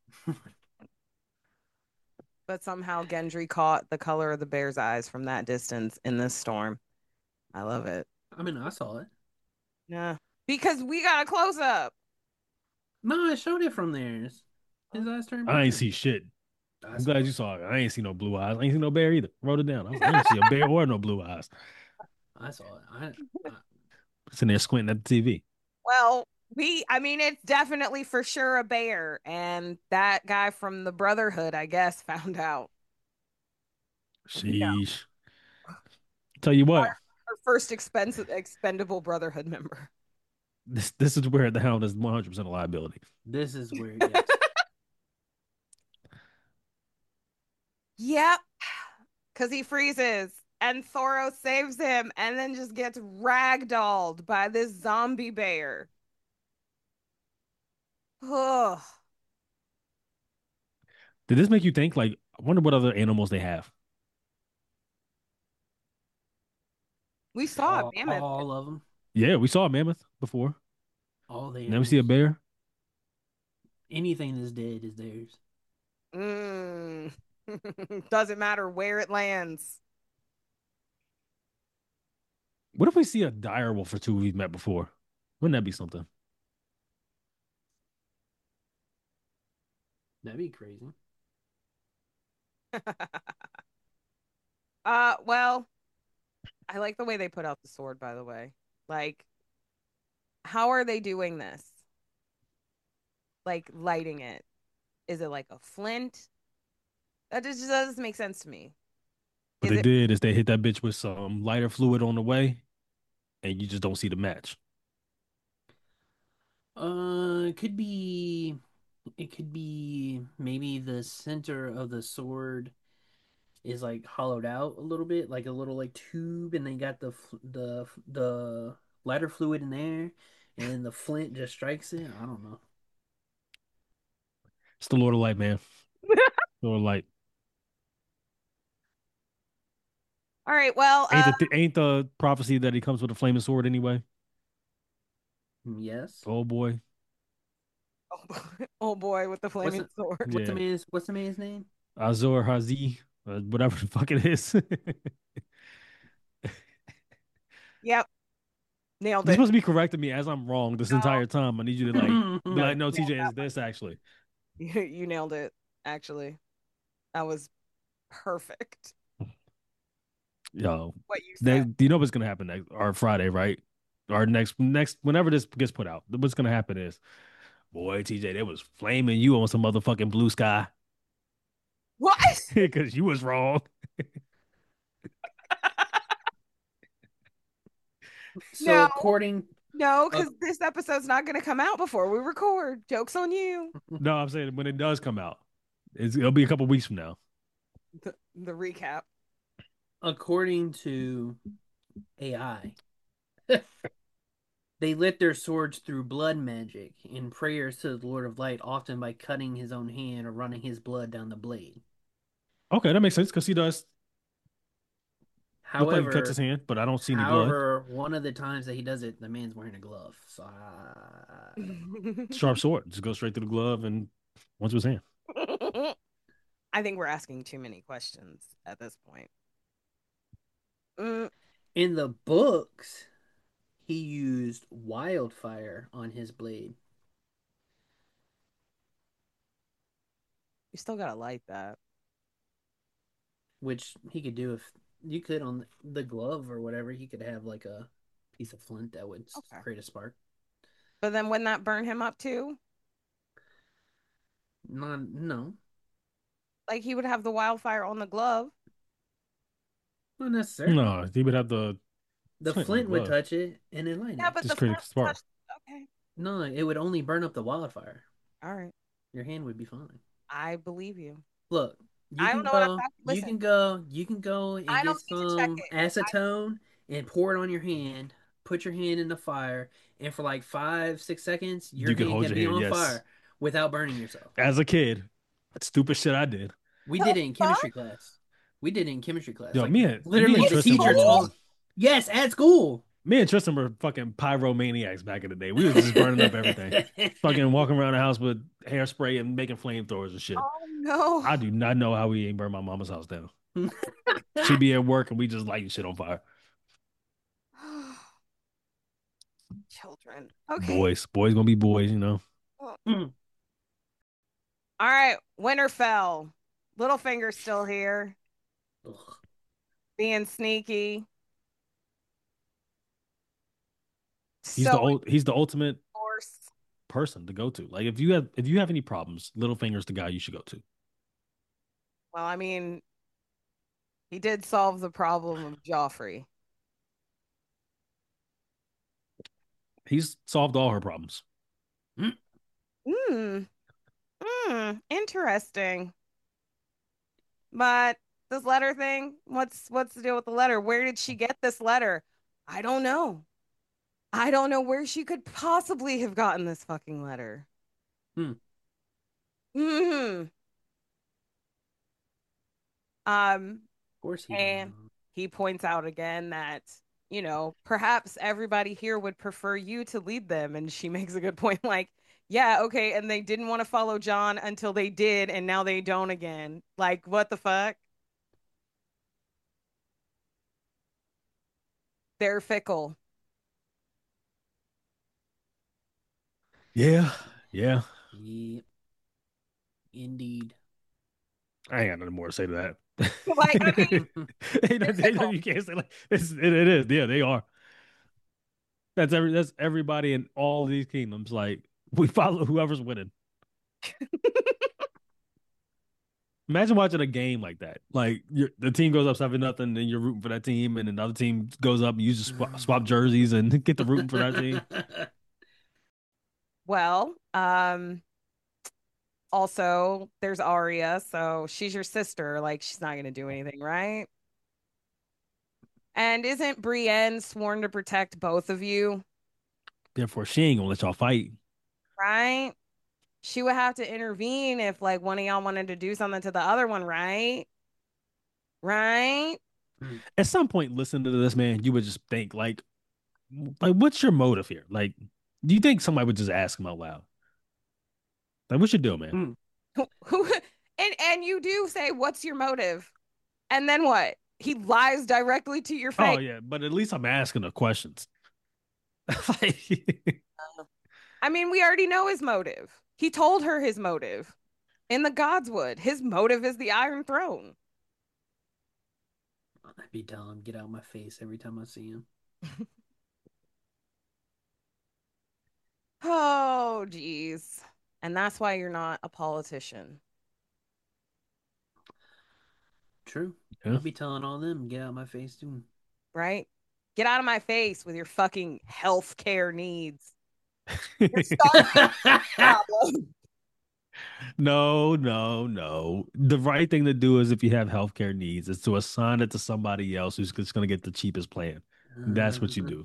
But somehow Gendry caught the color of the bear's eyes from that distance in this storm. I love it. I mean, I saw it. Yeah. Because we got a close up. No, I showed it from there. His eyes turned I ain't blue. see shit. I I'm saw glad it. you saw it. I ain't see no blue eyes. I ain't see no bear either. Wrote it down. I, I didn't see a bear or no blue eyes. I saw it. I, I Sitting there squinting at the T V. Well, we, I mean, it's definitely for sure a bear. And that guy from the Brotherhood, I guess, found out. Sheesh. Tell you what, Our first expensive, expendable Brotherhood member. this this is where the Hound is one hundred percent a liability. this is where, yes. Yep. Because he freezes and Thoros saves him and then just gets ragdolled by this zombie bear. Ugh. Did this make you think? Like, I wonder what other animals they have. We saw a all, mammoth. all of them, Yeah, we saw a mammoth before. all the Now we see a animals. bear. Anything that's dead is theirs. Mm. Doesn't matter where it lands. What if we see a dire wolf or two we've met before? Wouldn't that be something? That'd be crazy. Uh, well, I like the way they put out the sword, by the way. Like, how are they doing this? Like, lighting it. Is it like a flint? That just doesn't make sense to me. What Is they it? did is they hit that bitch with some lighter fluid on the way, and you just don't see the match. Uh, it could be, it could be maybe the center of the sword is like hollowed out a little bit, like a little like tube, and they got the f- the the lighter fluid in there, and then the flint just strikes it. I don't know. It's the Lord of Light, man. Lord of Light. All right, well, Ain't uh, the th ain't the prophecy that he comes with a flaming sword anyway? Yes. Oh boy. oh boy, with the What's flaming the, sword. what's the Yeah. man's what's the man's name? Azor Hazi, uh, whatever the fuck it is. Yep, nailed You're it. supposed to be correcting me as I'm wrong this entire time. I need you to like be No, like, no, you nailed T J is that this actually. one. You nailed it, actually. That was perfect. Yo, What you they, said. you know what's gonna happen next or Friday, right? Or next next whenever this gets put out. What's gonna happen is, boy, T J, they was flaming you on some motherfucking blue sky What? because you was wrong. So No, according, no, uh, because this episode's not going to come out before we record. Joke's on you. No, I'm saying when it does come out, it's, it'll be a couple weeks from now. The, the recap. according to A I, they lit their swords through blood magic in prayers to the Lord of Light, often by cutting his own hand or running his blood down the blade. Okay, that makes sense because he does look like he cuts his However, hand, but I don't see any blood. however, one of the times that he does it, the man's wearing a glove. So I... Sharp sword, just go straight through the glove and once his hand. I think we're asking too many questions at this point. Mm, in the books, he used wildfire on his blade. you still got to light that. Which he could do if you could on the glove or whatever. He could have like a piece of flint that would Okay. create a spark. But then wouldn't that burn him up too? Non, no, Like he would have the wildfire on the glove. not necessarily. No, he would have the The flint in the flint would glove. touch it and then light Yeah, it. but the Just create flint a spark. touched. Okay. No, it would only burn up the wildfire. All right. Your hand would be fine. I believe you. Look, you I can don't know what I'm go, talking. you Listen, can go, you can go and I get don't need to check some it. I, acetone and pour it on your hand. Put your hand in the fire, and for like five, six seconds, your You can hand hold can your be hand, on yes. fire without burning yourself. As a kid, that stupid shit I did. We the did it in fuck? chemistry class. We did it in chemistry class. Yo, Like me and me literally, and the Tristan teacher were School? told, um yes, at school. me and Tristan were fucking pyromaniacs back in the day. We was just burning up everything. Fucking walking around the house with hairspray and making flamethrowers and shit. Oh no. I do not know how we ain't burned my mama's house down. She'd be at work and we just lighting shit on fire. Children. Okay. Boys, boys gonna be boys, you know. All right. Winterfell. Littlefinger's still here, being sneaky. He's So the old he's the ultimate force. person to go to. Like if you have if you have any problems, Littlefinger's the guy you should go to. Well, I mean, he did solve the problem of Joffrey. He's solved all her problems. Hmm. Hmm. Interesting. But this letter thing, what's what's the deal with the letter? Where did she get this letter? I don't know. I don't know where she could possibly have gotten this fucking letter. Hmm. Hmm. Um, Of course he and don't. he points out again that, you know, perhaps everybody here would prefer you to lead them. And she makes a good point, like, yeah, okay, and they didn't want to follow John until they did, and now they don't again. Like, what the fuck? They're fickle. Yeah, yeah. Yeah, indeed. I ain't got nothing more to say to that. Like, I mean, Ain't they're nothing- ain't nothing fickle. you can't say like it's, it, it is. Yeah, they are. That's every that's everybody in all these kingdoms. Like we follow whoever's winning. Imagine watching a game like that. Like you're, the team goes up seven nothing, and you're rooting for that team, and another team goes up, and you just swap, swap jerseys and get the rooting for that team. Well, um, also there's Arya, so she's your sister. Like, she's not gonna do anything, right? And isn't Brienne sworn to protect both of you, Therefore, she ain't gonna let y'all fight. right? She would have to intervene if like one of y'all wanted to do something to the other one, right? Right? At some point, listen to this man. You would just think like, like, what's your motive here? Like, do you think somebody would just ask him out loud? Like, what you do, man? Hmm. Who and and you do say, "What's your motive?" And then what? He lies directly to your Oh face. yeah, but at least I'm asking the questions. Like, I mean, we already know his motive. He told her his motive in the Godswood. His motive is the Iron Throne. I'd be telling him, get out of my face every time I see him. Oh, geez. And that's why you're not a politician, True. yeah. I'd be telling all them, get out of my face too. right? Get out of my face with your fucking health care needs. You're starting a problem. No, no, no. The right thing to do is if you have healthcare needs, is to assign it to somebody else who's just going to get the cheapest plan. That's what you do.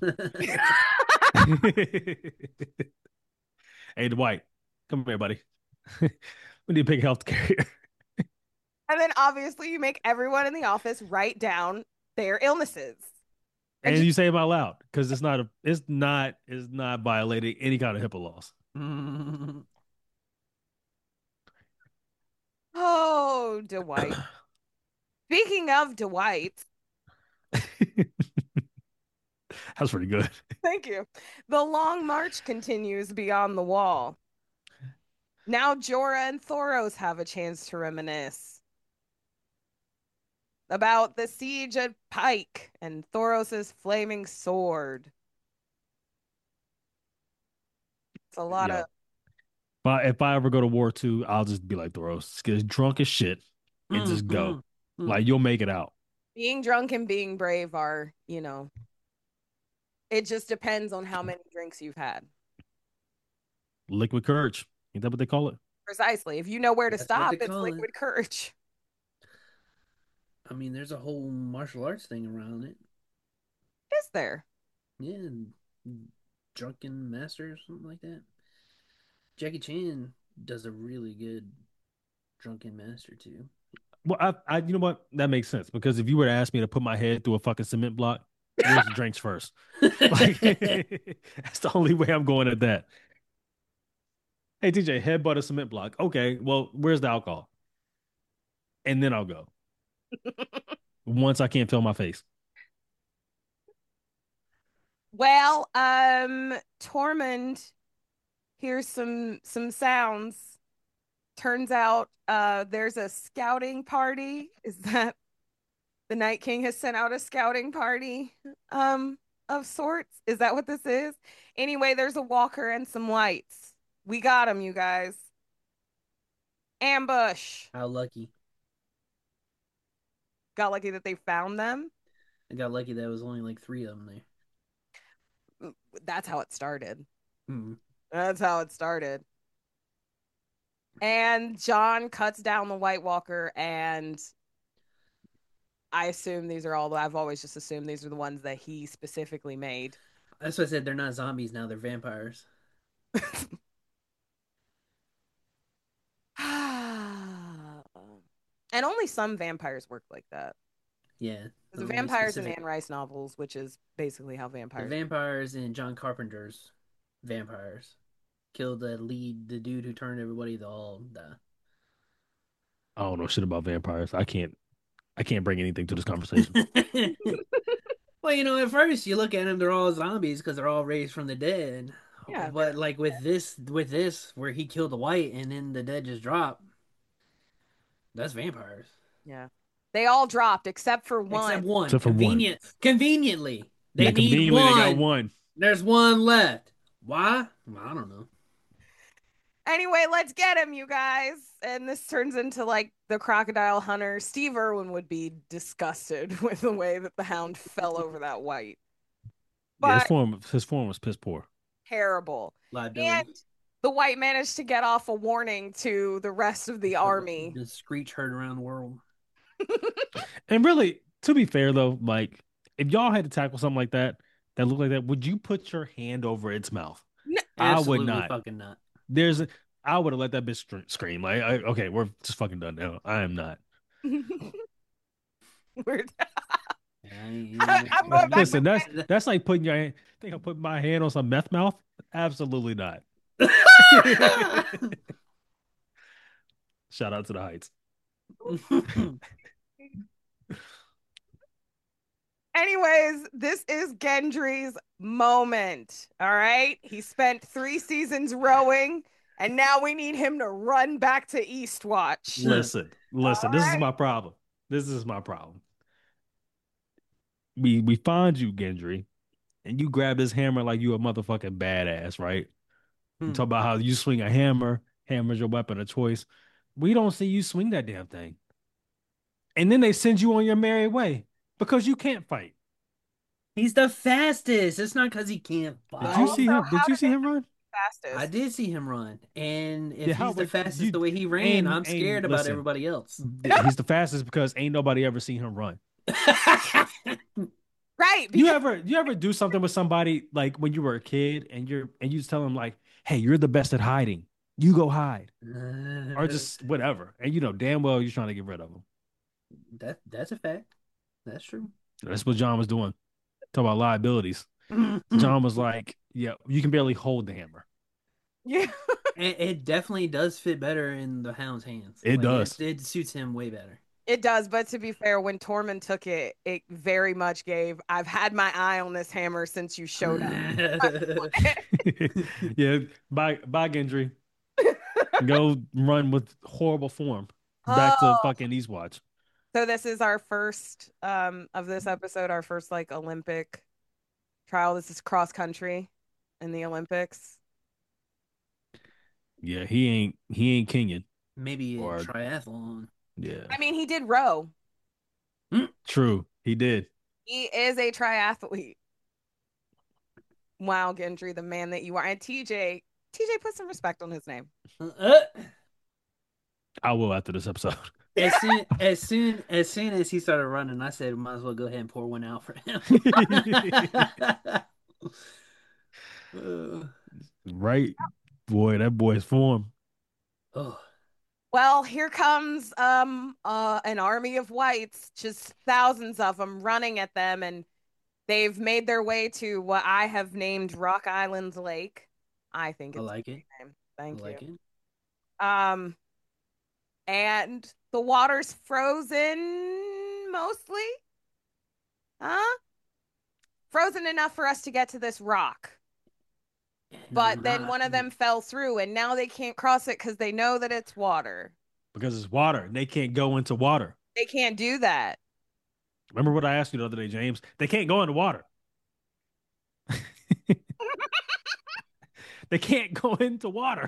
Hey, Dwight, come here, buddy. We need to pick healthcare here. And then obviously you make everyone in the office write down their illnesses. And just, you say them out loud because it's not a, it's not, it's not violating any kind of HIPAA laws. oh, Dwight. Speaking of Dwight, That's pretty good. thank you. The long march continues beyond the wall. Now Jorah and Thoros have a chance to reminisce about the siege at Pike and Thoros' flaming sword. It's a lot Yeah. of If I, if I ever go to war too, I'll just be like Thoros, just get drunk as shit and just go. Like you'll make it out. being drunk and being brave are, you know, it just depends on how many drinks you've had. Liquid courage. Ain't that what they call it? Precisely. If you know where to That's what stop, they it's call it. liquid courage. I mean, there's a whole martial arts thing around it. Is there? Yeah, and Drunken Master or something like that. Jackie Chan does a really good Drunken Master too. Well, I, I, you know what? That makes sense because if you were to ask me to put my head through a fucking cement block, where's the drinks first? Like, that's the only way I'm going at that. Hey, T J, headbutt a cement block. Okay, well, where's the alcohol? And then I'll go. Once I can't feel my face. Well, um, Tormund hears some some sounds. Turns out uh there's a scouting party. Is that the Night King has sent out a scouting party um of sorts? Is that what this is? Anyway, there's a walker and some lights. We got him, you guys. Ambush. How lucky. Got lucky that they found them. I got lucky that was only like three of them there. That's how it started. Hmm. That's how it started. And John cuts down the White Walker and I assume these are all. I've always just assumed these are the ones that he specifically made. That's what I said. They're not zombies now. They're vampires. And only some vampires work like that. Yeah. The only vampires in specific- Anne Rice novels, which is basically how The vampires. vampires in John Carpenter's vampires killed the lead, the dude who turned everybody to all die. I don't know shit about vampires. I can't. I can't bring anything to this conversation. Well, you know, at first you look at them, they're all zombies because they're all raised from the dead. Yeah, But like with this, with this, where he killed the white and then the dead just drop, that's vampires. Yeah. They all dropped except for one. Except one. Except for one. Convenient, conveniently, they yeah, need conveniently one. they got one. There's one left. Why? I don't know. Anyway, let's get him, you guys. And this turns into like the crocodile hunter. Steve Irwin would be disgusted with the way that the hound fell over that white. Yeah, his But form, his form was piss poor. terrible. Liability. And the white managed to get off a warning to the rest of the army. The screech heard around the world. And really, to be fair though, like if y'all had to tackle something like that, that looked like that, would you put your hand over its mouth? No. I would Absolutely not. fucking not. There's, a, I would have let that bitch scr- scream. Like, I, okay, we're just fucking done now. I am not. We're I, I'm going back Listen, to that's that's like putting your hand. Think I put my hand on some meth mouth? Absolutely not. Shout out to the Heights. Anyways, this is Gendry's moment. All right. He spent three seasons rowing, and now we need him to run back to Eastwatch. Listen, listen, All this right. is my problem. This is my problem. We we find you, Gendry, and you grab this hammer like you a motherfucking badass, right? You Hmm. talk about how you swing a hammer, hammer's your weapon of choice. We don't see you swing that damn thing. And then they send you on your merry way because you can't fight. He's the fastest. It's not because he can't Did fight. you see Also, him? Did how you did see they him run? Fastest. I did see him run, and if Yeah, how he's the would- fastest you- the way he ran, and- I'm and scared about listen. everybody else. He's the fastest because ain't nobody ever seen him run. Right. You Because ever you ever do something with somebody like when you were a kid and you're and you just tell them like, hey, you're the best at hiding. You go hide. Or just whatever. And you know damn well you're trying to get rid of them. that that's a fact. That's true. That's what John was doing. Talk about liabilities. John was like, yeah, you can barely hold the hammer. yeah. it, it definitely does fit better in the Hound's hands. It Like, does. It, it suits him way better. It does, but to be fair, when Tormund took it, it very much gave. I've had my eye on this hammer since you showed up. Yeah, bye bye Gendry. Go run with horrible form. Back to Oh. fucking Eastwatch. So this is our first um of this episode, our first like Olympic trial. This is cross country in the Olympics. Yeah, he ain't he ain't Kenyan. Maybe a Or- triathlon. Yeah. I mean, he did row. True. He did. He is a triathlete. Wow, Gendry, the man that you are. And T J, T J, put some respect on his name. Uh, I will after this episode. as soon as soon as soon as he started running, I said, "Might as well go ahead and pour one out for him." Uh, Right? Boy, that boy's form. oh, Well, here comes um uh an army of whites, just thousands of them running at them, and they've made their way to what I have named Rock Island Lake. I think I it's like a it. good name. I Thank like you. it. Um, and the water's frozen mostly. Huh? Frozen enough for us to get to this rock. But then Not- one of them fell through, and now they can't cross it because they know that it's water. Because it's water and they can't go into water. They can't do that. Remember what I asked you the other day, James? They can't go into water. They can't go into water.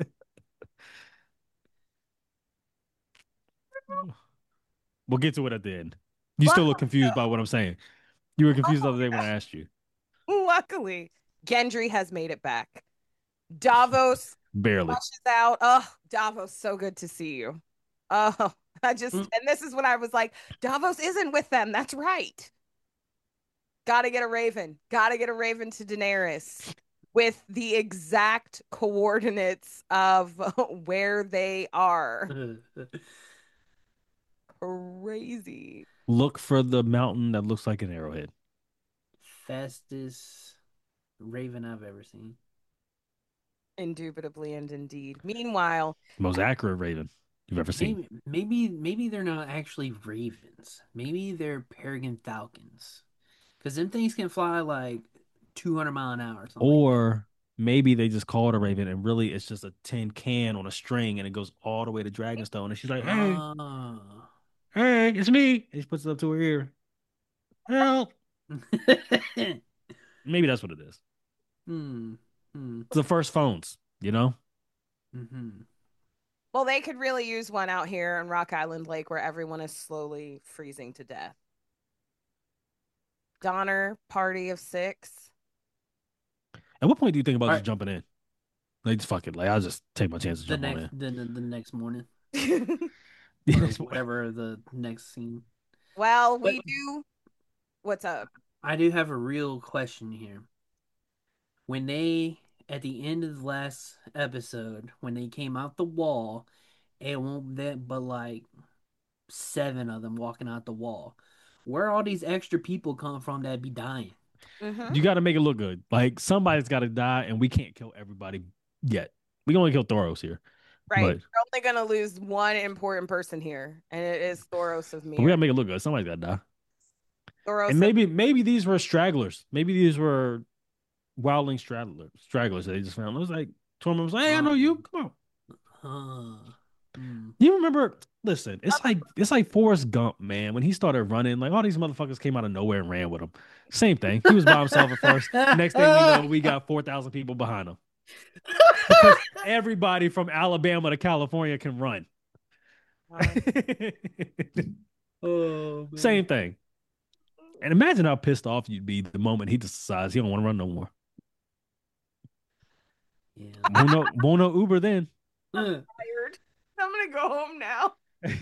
We'll get to it at the end. You still look confused by what I'm saying. You were confused the other day when I asked you. Luckily, Gendry has made it back. Davos Barely. rushes out. Oh, Davos, so good to see you. Oh, I just, Mm. and this is when I was like, Davos isn't with them. That's right. Gotta get a raven. Gotta get a raven to Daenerys with the exact coordinates of where they are. Crazy. Look for the mountain that looks like an arrowhead. Fastest raven I've ever seen. Indubitably and indeed. Meanwhile, Most accurate raven you've ever seen. Maybe, maybe, maybe they're not actually ravens. Maybe they're peregrine falcons. Because them things can fly like two hundred mile an hour or something like that. Or maybe they just call it a raven and really it's just a tin can on a string and it goes all the way to Dragonstone. And she's like, hey, Ah. hey, it's me. And she puts it up to her ear. Help. Maybe that's what it is. hmm. Hmm. It's the first phones, you know? Hmm. well, they could really use one out here on Rock Island Lake where everyone is slowly freezing to death. Donner party of six. At what point do you think about All just right. jumping in? Like, just fuck it. Like, I'll just take my chances, The jump on next, in. the, the, the next morning, or Yes. whatever the next scene. well, But we do. What's up? I do have a real question here. When they, at the end of the last episode, when they came out the wall, it won't that but like seven of them walking out the wall. Where all these extra people come from that be dying? Mm-hmm. You got to make it look good. Like, somebody's got to die, and we can't kill everybody yet. We can only kill Thoros here. Right. But, We're only gonna lose one important person here, and it is Thoros of but we got Myr. to make it look good. Somebody's got to die. Thoros And of maybe maybe these were stragglers. Maybe these were wildling stragglers. Stragglers that they just found. It was like, Tormund was like, hey, I know you. Come on. Huh. Hmm. You remember? Listen, it's like it's like Forrest Gump, man. When he started running, like all these motherfuckers came out of nowhere and ran with him. Same thing. He was by himself at first. Next thing we know, we got four thousand people behind him because everybody from Alabama to California can run. Oh man. Same thing. And imagine how pissed off you'd be the moment he decides he don't want to run no more. Yeah. Won't know, won't know Uber then. tired. I'm gonna go home now.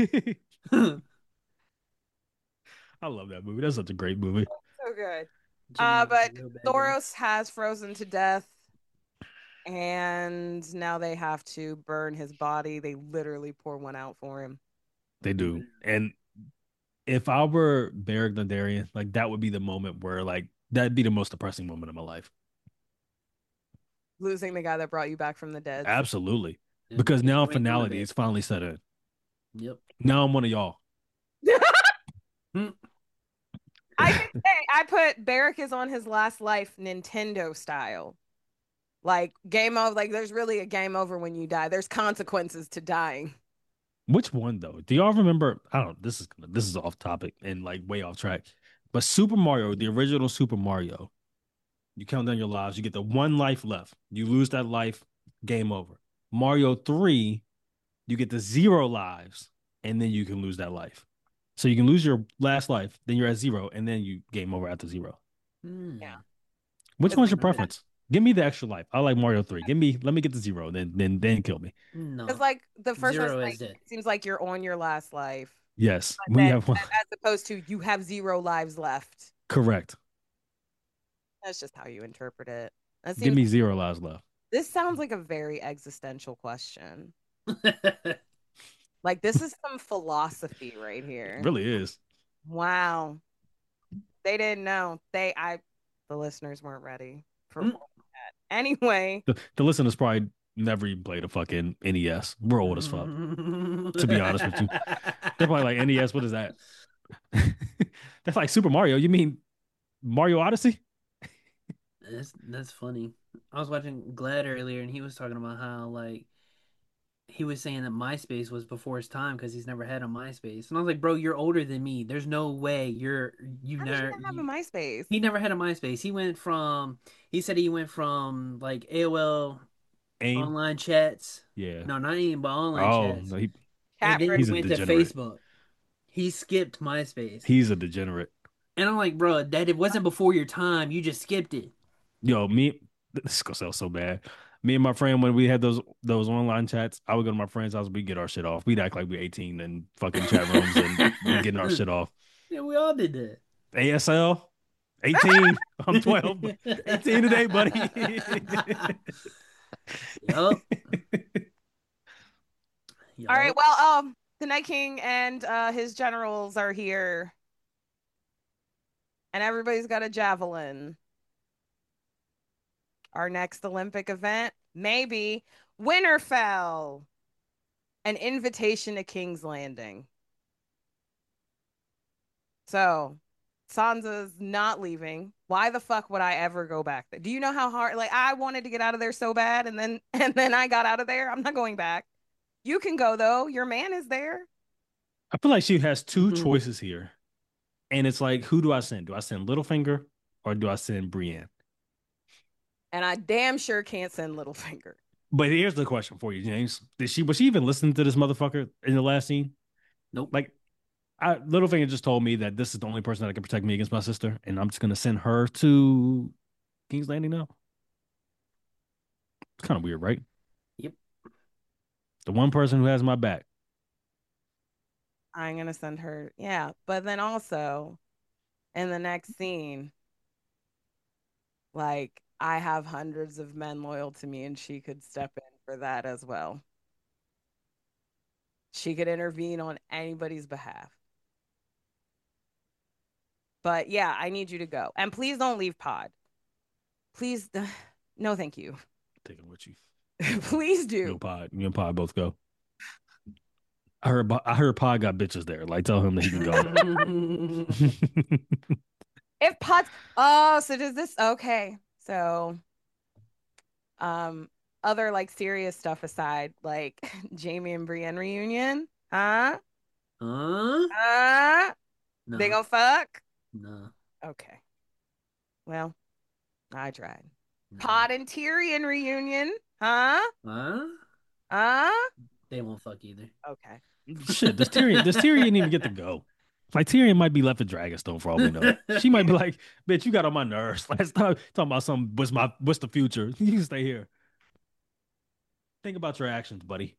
I love that movie. That's such a great movie. So good. Jimmy Uh, was a but real bad guy. Thoros has frozen to death, and now they have to burn his body. They literally pour one out for him. They do. And if I were Beric Dondarrion, like that would be the moment where like that'd be the most depressing moment of my life. Losing the guy that brought you back from the dead. Absolutely. Yeah, Because he's now way doing finality that. is finally set in. Yep. Now I'm one of y'all. Hmm. I could say I put Beric is on his last life Nintendo style. Like game over, like there's really a game over when you die. There's consequences to dying. Which one though? Do y'all remember? I don't. This is this is off topic and like way off track. But Super Mario, the original Super Mario, you count down your lives. You get the one life left. You lose that life, game over. Mario three, you get the zero lives, and then you can lose that life. So you can lose your last life, then you're at zero, and then you game over after zero. Hmm. Yeah. Which It's one's your like- preference? Give me the extra life. I like Mario three. Give me, let me get the zero, then then then kill me. No. Because like the first Zero one's is like dead. it seems like you're on your last life. Yes, But we then- have one. as opposed to you have zero lives left. Correct. That's just how you interpret it. That Give seems me zero lives left. this sounds like a very existential question. Like this is some philosophy right here. It really is. Wow. They didn't know. They I the listeners weren't ready for Mm. that. Anyway, The, the listeners probably never even played a fucking N E S. We're old as fuck. To be honest with you. They're probably like, N E S, what is that? That's like Super Mario. You mean Mario Odyssey? That's that's funny. I was watching Glad earlier, and he was talking about how like he was saying that MySpace was before his time because he's never had a MySpace, and I was like, bro, you're older than me. There's no way you're you how did you never not have a you- MySpace? he never had a MySpace. He went from he said he went from like A O L AIM? online chats. Yeah. No, not even but online Oh, chats. no, he, Cat And then He's he a went to degenerate. Facebook. He skipped MySpace. he's a degenerate. And I'm like, bro, that it wasn't before your time. You just skipped it. Yo, me, this is gonna sound so bad. Me and my friend, when we had those those online chats, I would go to my friend's house. We get our shit off. We'd act like we're eighteen and fucking chat rooms, and we getting our shit off. Yeah, we all did that. A S L, eighteen. I'm twelve. eighteen today, buddy. Yup. All right. Yup. Well, um, the Night King and uh his generals are here, and everybody's got a javelin. Our next Olympic event, maybe Winterfell, an invitation to King's Landing. So Sansa's not leaving. Why the fuck would I ever go back there? Do you know how hard? Like I wanted to get out of there so bad, and then and then I got out of there. I'm not going back. You can go though. Your man is there. I feel like she has two choices here, and it's like, who do I send? Do I send Littlefinger or do I send Brienne? And I damn sure can't send Littlefinger. But here's the question for you, James. Did she was she even listening to this motherfucker in the last scene? Nope. Like, I, Littlefinger just told me that this is the only person that can protect me against my sister, and I'm just gonna send her to King's Landing now. It's kind of weird, right? Yep. The one person who has my back. I'm gonna send her. Yeah, but then also in the next scene, like I have hundreds of men loyal to me, and she could step in for that as well. She could intervene on anybody's behalf. But yeah, I need you to go. And please don't leave Pod. Please. No, thank you. Take it with you. Please do. You and Pod, you and Pod both go. I heard, I heard Pod got bitches there. Like, tell him that he can go. If Pod, oh, so does this? Okay, so, um, other like serious stuff aside, like Jaime and Brienne reunion, huh? Huh? Huh? No. They gonna fuck? No. Okay. Well, I tried. No. Pod and Tyrion reunion, huh? Huh? Huh? They won't fuck either. Okay. Shit, does Tyrion, does Tyrion even get to go? Like, Tyrion might be left at Dragonstone for all we know. She might be like, bitch, you got on my nerves. Last time talking about some what's my what's the future? You can stay here. Think about your actions, buddy.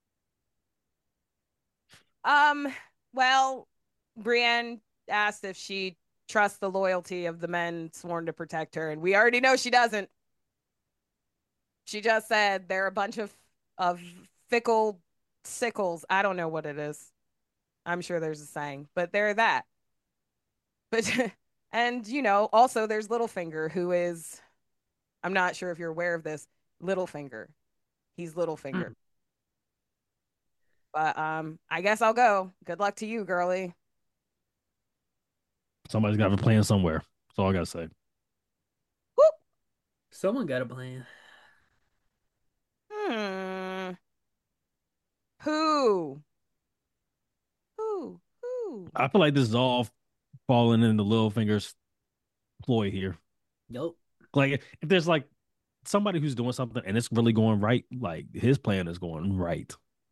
Um, well, Brienne asked if she trusts the loyalty of the men sworn to protect her, and we already know she doesn't. She just said they're a bunch of of fickle sickles. I don't know what it is. I'm sure there's a saying, but they're that. But and you know, also there's Littlefinger, who is, I'm not sure if you're aware of this, Littlefinger. He's Littlefinger. Mm. But um, I guess I'll go. Good luck to you, girly. Somebody's got a plan somewhere. That's all I gotta say. Whoop. Someone got a plan. Hmm. Who? Who? Who? I feel like this is all falling into Littlefinger's ploy here. Yep. Like, if there's like somebody who's doing something and it's really going right, like his plan is going right.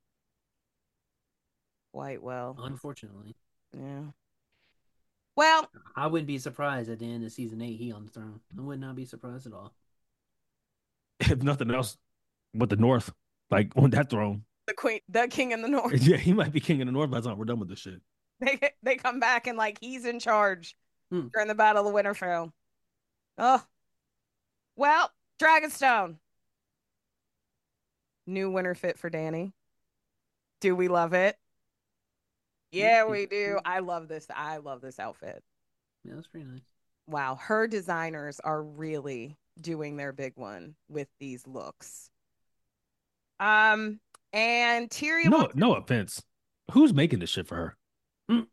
Quite well. Unfortunately. Yeah. Well, I wouldn't be surprised at the end of season eight he on the throne. I would not be surprised at all. If nothing else, with the North, like on that throne. The queen, the king in the North. Yeah, he might be king in the North by the time we're done with this shit. They they come back and like he's in charge hmm. during the Battle of Winterfell. Oh. Well, Dragonstone. New winter fit for Dany. Do we love it? Yeah, we do. I love this. I love this outfit. Yeah, that's pretty nice. Wow, her designers are really doing their big one with these looks. Um, and Tyrion. No, no offense. Who's making this shit for her? Mm.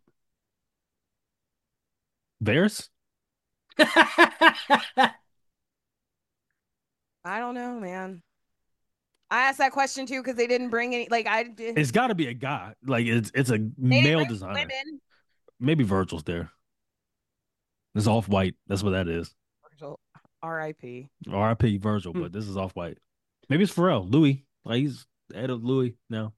Varys? I don't know, man. I asked that question too because they didn't bring any. Like I did. It's got to be a guy. Like it's it's a male designer. Women. Maybe Virgil's there. It's off white. That's what that is. Virgil, R I P R I P Virgil, hmm. But this is off white. Maybe it's Pharrell, Louis. Like he's the head of Louis now.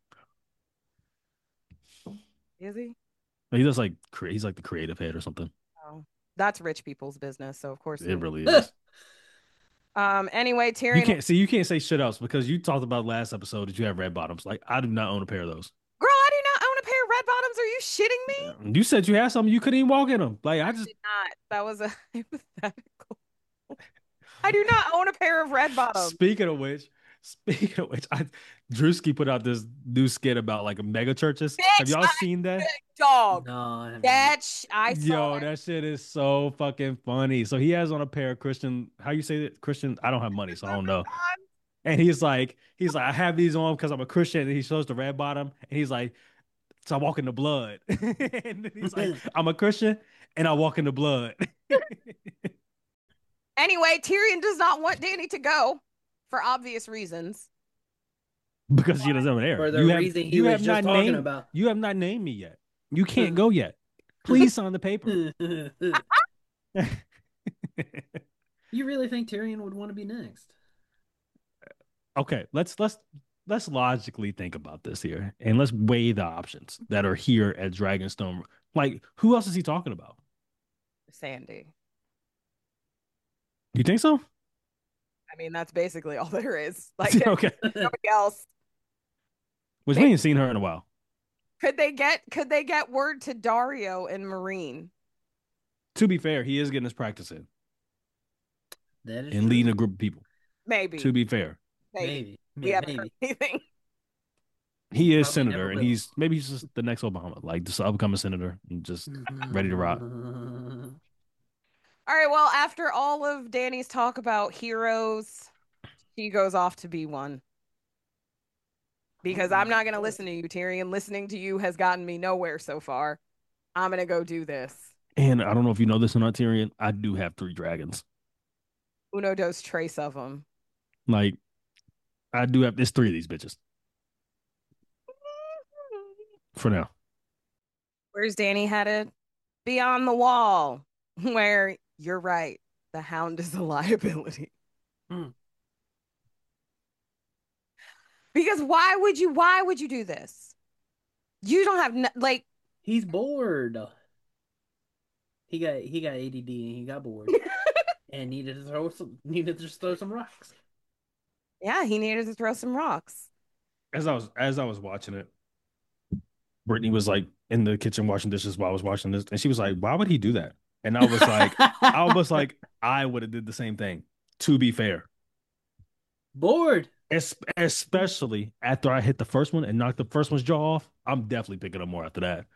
Is he? He does like he's like the creative head or something. Oh, that's rich people's business. So of course it really is. Um. Anyway, You Tyrion. can't see. You can't say shit else because you talked about last episode that you have red bottoms. Like I do not own a pair of those. Girl, I do not own a pair of red bottoms. Are you shitting me? You said you had some. You couldn't even walk in them. Like I I just. did not. That was a hypothetical. I do not own a pair of red bottoms. Speaking of which, speaking of which, I Drewski put out this new skit about like mega churches. Have Bitch, y'all I seen that? dog. No, I haven't. That sh- I saw Yo, it. that shit is so fucking funny. So he has on a pair of Christian. How you say it? Christian. I don't have money, so I don't know. And he's like, he's like, I have these on because I'm a Christian. And he shows the red bottom, and he's like, so I walk in the blood. And then he's like, I'm a Christian, and I walk in the blood. Anyway, Tyrion does not want Dany to go for obvious reasons. Because she doesn't have an heir. For the you have, reason he you was have just not talking named, about. You have not named me yet. You can't go yet. Please sign the paper. You really think Tyrion would want to be next? Okay, let's let's let's logically think about this here, and let's weigh the options that are here at Dragonstone. Like, who else is he talking about? Sandy. You think so? I mean, that's basically all there is. Like, there's Okay. nobody else. Which we ain't seen her in a while. Could they get could they get word to Dario and Marine? To be fair, he is getting his practice in That is and true. leading a group of people. Maybe. To be fair, Maybe. Maybe. We haven't Maybe. heard anything. he is Probably senator, never and will. he's maybe he's just the next Obama, like just upcoming senator, and just ready to rock. All right, well, after all of Dany's talk about heroes, she goes off to be one. Because I'm not going to listen to you, Tyrion. Listening to you has gotten me nowhere so far. I'm going to go do this. And I don't know if you know this or not, Tyrion. I do have three dragons. Uno dos trace of them. Like, I do have. There's three of these bitches for now. Where's Dany headed? Beyond the Wall, where you're right. The Hound is a liability. Hmm. Because why would you? Why would you do this? You don't have no, like. He's bored. He got he got A D D and he got bored and needed to throw some needed to just throw some rocks. Yeah, he needed to throw some rocks. As I was as I was watching it, Brittany was like in the kitchen washing dishes while I was watching this, and she was like, "Why would he do that?" And I was like, "I was like, I would have did the same thing." To be fair, Bored. es- especially after I hit the first one and knocked the first one's jaw off, I'm definitely picking up more after that.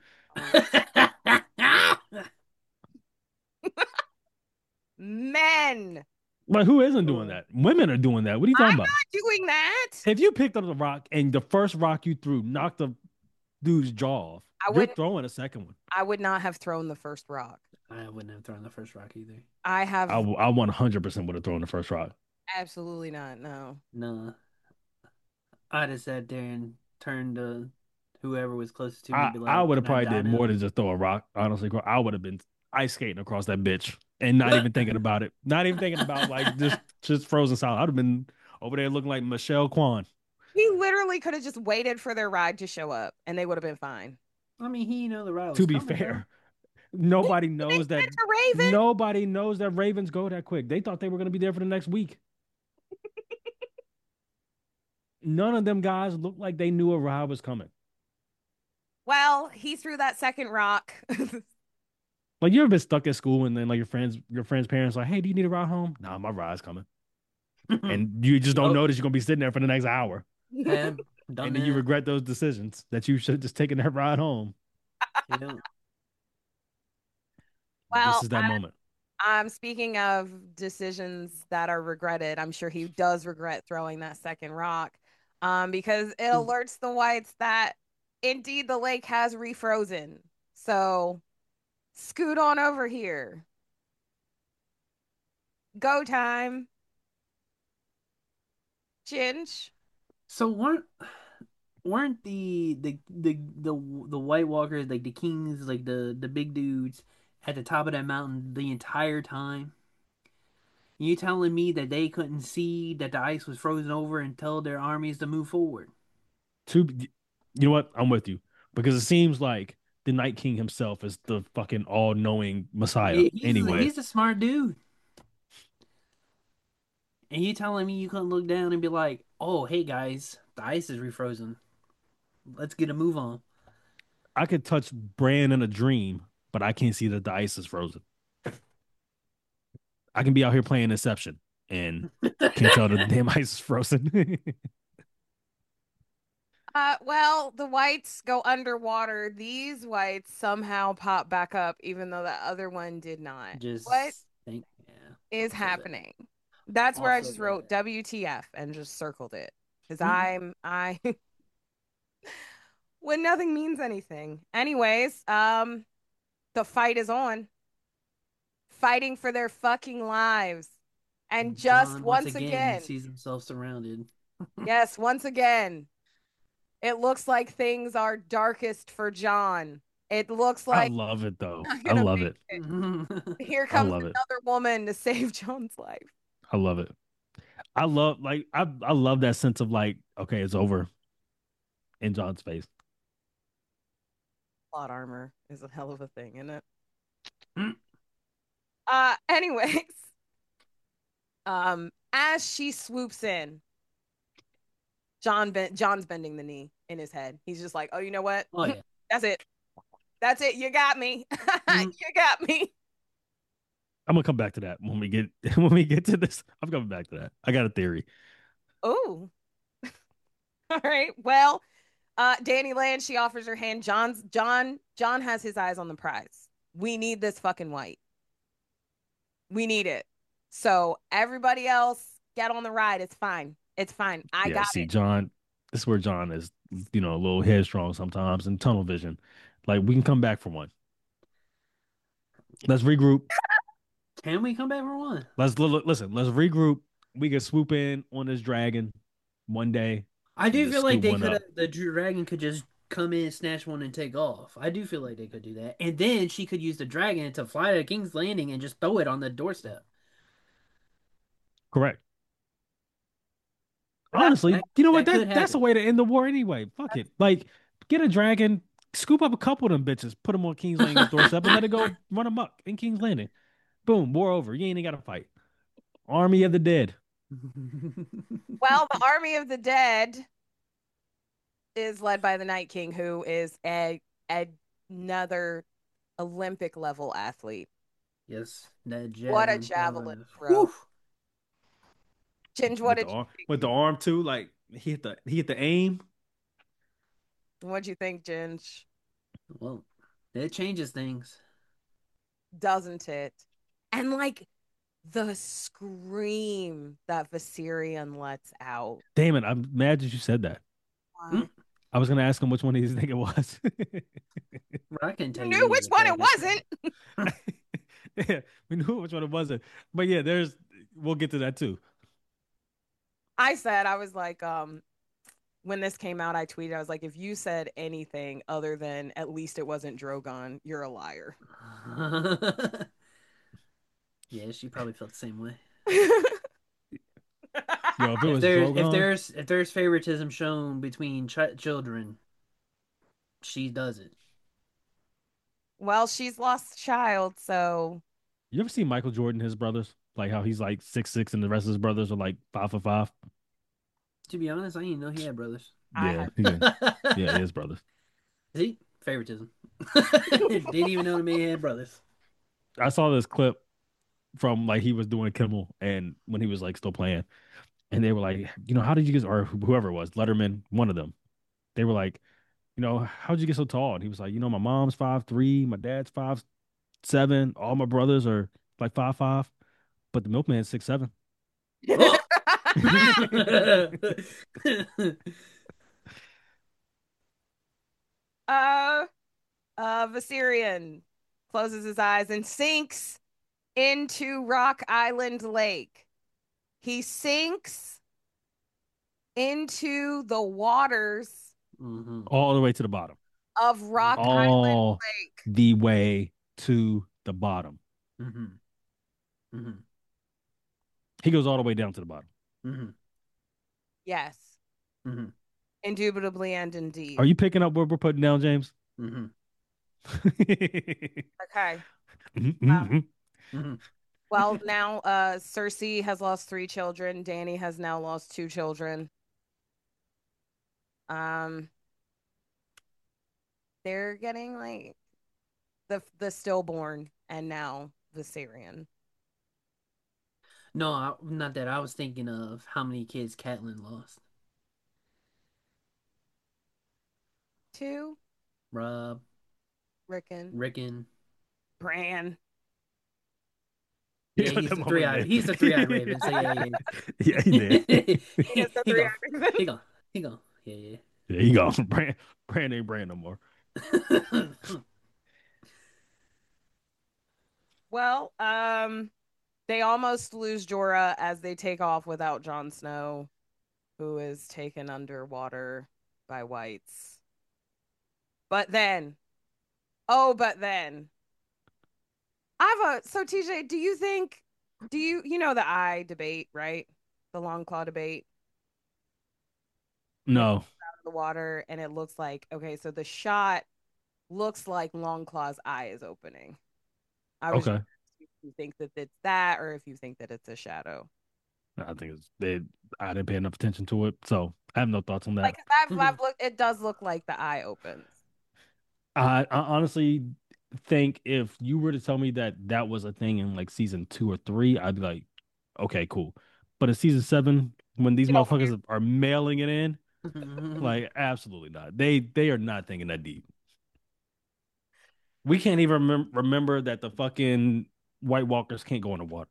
Men. Like, who isn't doing that? Women are doing that. What are you talking I'm about? not doing that. If you picked up the rock and the first rock you threw knocked the dude's jaw off, I you're wouldn't- throwing a second one. I would not have thrown the first rock. I wouldn't have thrown the first rock either. I have I, w- I one hundred percent would have thrown the first rock. absolutely not. No. Nah. I'd have sat there and turned to whoever was closest to me. I, be I like, would have "Can I probably die did now?" more than just throw a rock. Honestly, I would have been ice skating across that bitch and not even thinking about it. Not even thinking about like just just frozen solid. I'd have been over there looking like Michelle Kwan. He literally could have just waited for their ride to show up and they would have been fine. I mean, he know the ride was To be coming, fair, nobody knows They that. sent a Raven. Nobody knows that Ravens go that quick. They thought they were going to be there for the next week. None of them guys looked like they knew a ride was coming. Well, he threw that second rock. Like, you ever been stuck at school and then like your friends, your friends' parents like, "Hey, do you need a ride home?" Nah, my ride's coming, though. and you just don't Oh. notice you're gonna be sitting there for the next hour, Yeah, done and then you that. regret those decisions that you should have just taken that ride home. You don't. Well, this is that I- moment. Um, speaking of decisions that are regretted, I'm sure he does regret throwing that second rock. Um, because it alerts the whites that indeed the lake has refrozen. So scoot on over here. Go time. Ginge. So weren't weren't the the the the the White Walkers like the kings, like the the big dudes at the top of that mountain the entire time? You telling me that they couldn't see that the ice was frozen over and tell their armies to move forward? To you know what? I'm with you because it seems like the Night King himself is the fucking all-knowing Messiah. He- he's, anyway, he's a smart dude. And you telling me you couldn't look down and be like, "Oh, hey guys, the ice is refrozen. Let's get a move on." I could touch Bran in a dream, but I can't see that the ice is frozen. I can be out here playing Inception and can't tell the damn ice is frozen. Uh, well, the whites go underwater. These whites somehow pop back up, even though the other one did not. What Just think, yeah, is also that, happening? That's where I also just wrote that. W T F and just circled it because Hmm. I'm I when nothing means anything. Anyways, um, the fight is on, fighting for their fucking lives, and just John once once again again, sees himself surrounded. yes, once again, it looks like things are darkest for John. It looks I like love it though. he's not I gonna love make it. it. Here I comes love it. another woman to save John's life. I love it. I love like I I love that sense of like, okay, it's over in John's face. Plot armor is a hell of a thing, isn't it? Uh, anyways, um, as she swoops in, John ben- John's bending the knee in his head. He's just like, "Oh, you know what? Oh yeah. That's it. That's it. You got me. Mhm. You got me." I'm gonna come back to that when we get when we get to this. I'm coming back to that. I got a theory. Oh, all right. Well, uh, Danny lands. She offers her hand. John's John. John has his eyes on the prize. We need this fucking white. We need it. So everybody else, get on the ride. It's fine. It's fine. I Yeah, got see, it. John, this is where John is, you know, a little headstrong sometimes and tunnel vision. Like we can come back for one. Let's regroup. Can we come back for one? Let's li- listen. Let's regroup. We can swoop in on this dragon one day I and do just feel like scoop they one could up. have the dragon could just come in, snatch one, and take off. I do feel like they could do that, and then she could use the dragon to fly to King's Landing and just throw it on the doorstep. Correct. That, Honestly, That you know what? that could That that's a happen. way to end the war anyway. Fuck it. Like, get a dragon, scoop up a couple of them bitches, put them on King's Landing's doorstep, and let it go run amok in King's Landing. Boom, war over. You ain't got to fight. Army of the dead. well, the army of the dead is led by the Night King, who is a, a another Olympic level athlete. Yes, that What a javelin javelin thrower. throw. Whew. Ginge, what with the did arm, you with the arm too. Like he hit the he hit the aim. what'd you think, Ginge? Well, it changes things. Doesn't it? And like the scream that Viserion lets out. Damn it! I'm mad that you said that. Mm, Why? I was gonna ask him which one of these think it was. I can You tell you knew which either, one so it just wasn't. say. Yeah, we knew which one it wasn't. But yeah, there's we'll get to that too. I said I was like, um, when this came out, I tweeted, I was like, if you said anything other than at least it wasn't Drogon, you're a liar. Yeah, she probably felt the same way. Yo, if it If was there's if Drogon, there's if there's favoritism shown between ch children, she does it. Well, she's lost a child, so you ever see Michael Jordan, his brothers? Like how he's like six six and the rest of his brothers are like five for five. To be honest, I didn't know he had brothers. I Yeah, had. he can. Yeah, his brothers. See, favoritism. Didn't even know the man had brothers. I saw this clip from like he was doing Kimmel and when he was like still playing, and they were like, you know, how did you get or whoever it was, Letterman, one of them. They were like, you know, how'd you get so tall? And he was like, you know, my mom's five three, my dad's five seven, all my brothers are like five five, but the milkman's six seven. Oh. uh, uh, Viserion closes his eyes and sinks into Rock Island Lake. He sinks into the waters hmm All the way to the bottom. of Rock hmm Island All Lake. the way to the bottom. hmm hmm He goes all the way down to the bottom. hmm Yes, hmm indubitably and indeed. Are you picking up what we're putting down, James? hmm Okay. Mhm, mhm. hmm Well, now uh Cersei has lost three children. Dany has now lost two children. Um, they're getting like the the stillborn and now Viserion. No, I, not that. I was thinking of how many kids Catelyn lost. Two, Rob, Rickon, Rickon. Bran. You Yeah, took he's that the moment three-eyed. He's the three-eyed raven. So yeah, yeah. Yeah, he did. he He is the he three go. Iron. He go. He go. Yeah, There you go. Brand, brand ain't brand no more. yeah. Well, um, they almost lose Jorah as they take off without Jon Snow, who is taken underwater by whites. But then, oh, but then, I have a so T J, do you think, do you you know the eye debate, right? The long claw debate. It No. out of the water and it looks like okay, so the shot looks like Longclaw's eye is opening. I was just Okay. if you think that it's that or if you think that it's a shadow. I think it's they. I didn't pay enough attention to it, so I have no thoughts on that. Like I've I've looked, it does look like the eye opens. I, I honestly think if you were to tell me that that was a thing in like season two or three, I'd be like, okay, cool. But in season seven, when these You don't motherfuckers are mailing it in, like absolutely not. They they are not thinking that deep. We can't even remem- remember that the fucking White Walkers can't go in the water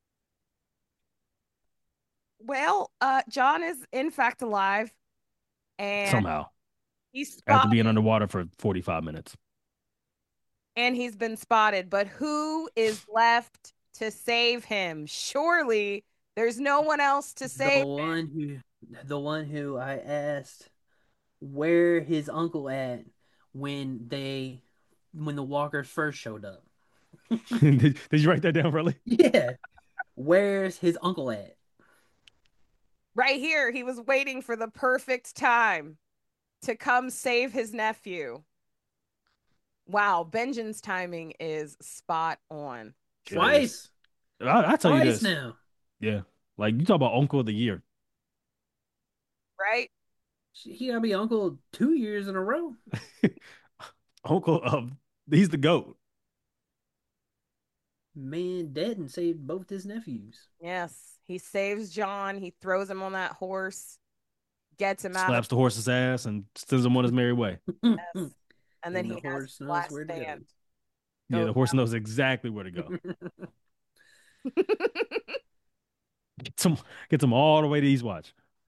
well, uh, John is in fact alive, and somehow he's after spotted, being underwater for forty-five minutes. and he's been spotted. But who is left to save him? Surely there's no one else to The save. one who, the one who I asked where his uncle at when they, when the walkers first showed up. did, did you write that down, really? Yeah, where's his uncle at? Right here, he was waiting for the perfect time to come save his nephew. Wow, Benjen's timing is spot on. It is. Twice, I, I tell you twice this, now. yeah, like you talk about Uncle of the Year. Right? He gotta be uncle two years in a row. Uncle of he's the goat. Man, dead and saved both his nephews. Yes. He saves John. He throws him on that horse, gets him out of Slaps the horse's ass and sends him on his merry way. this. And then And the he has horse his knows last where to go. stand. Yeah, Go. the horse knows exactly where to go. Gets him, gets him all the way to Eastwatch.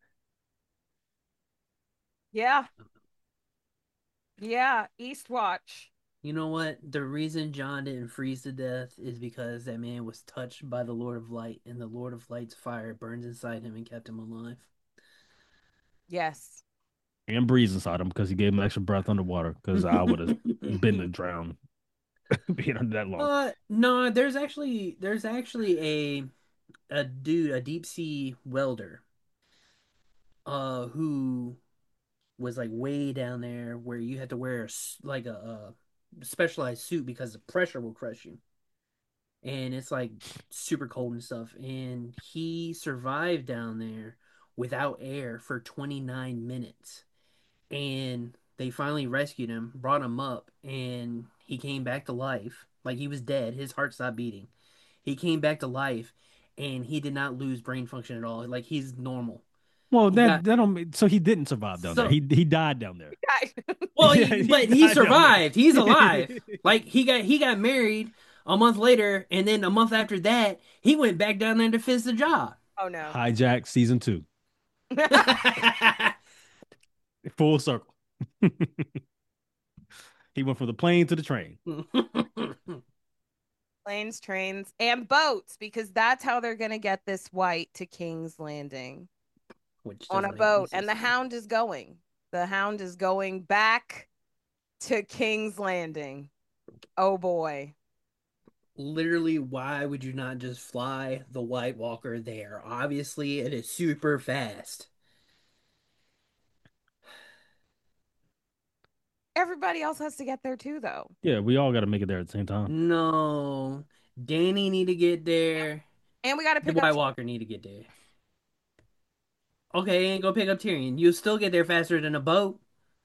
Yeah. Yeah. Eastwatch. You know what? The reason John didn't freeze to death is because that man was touched by the Lord of Light, and the Lord of Light's fire burns inside him and kept him alive. Yes. And breeze inside him because he gave him extra breath underwater. Because I would have been to drown being under that long. Uh, no, there's actually there's actually a a dude, a deep sea welder, uh, who was like way down there where you had to wear a s like a, a specialized suit because the pressure will crush you. And it's like super cold and stuff. And he survived down there without air for twenty-nine minutes. And they finally rescued him, brought him up, and he came back to life. Like he was dead. His heart stopped beating. He came back to life and he did not lose brain function at all. Like he's normal. Well, He got that that don't. So he didn't survive down there. so He he died down there. well, Yeah, he, he but he died down there. survived. He's alive. Like he got he got married a month later, and then a month after that, he went back down there to finish the job. Oh no. Hijack season two, full circle. He went from the plane to the train. Planes, trains, and boats, because that's how they're gonna get this white to King's Landing. Which On doesn't a make any boat. And sense the to me. hound is going. The hound is going back to King's Landing. Oh boy. Literally, why would you not just fly the White Walker there? Obviously, it is super fast. Everybody else has to get there too, though. Yeah, we all got to make it there at the same time. No, Danny need to get there. And we got to The pick up. White Walker need to get there. Okay, ain't go pick up Tyrion. You'll still get there faster than a boat.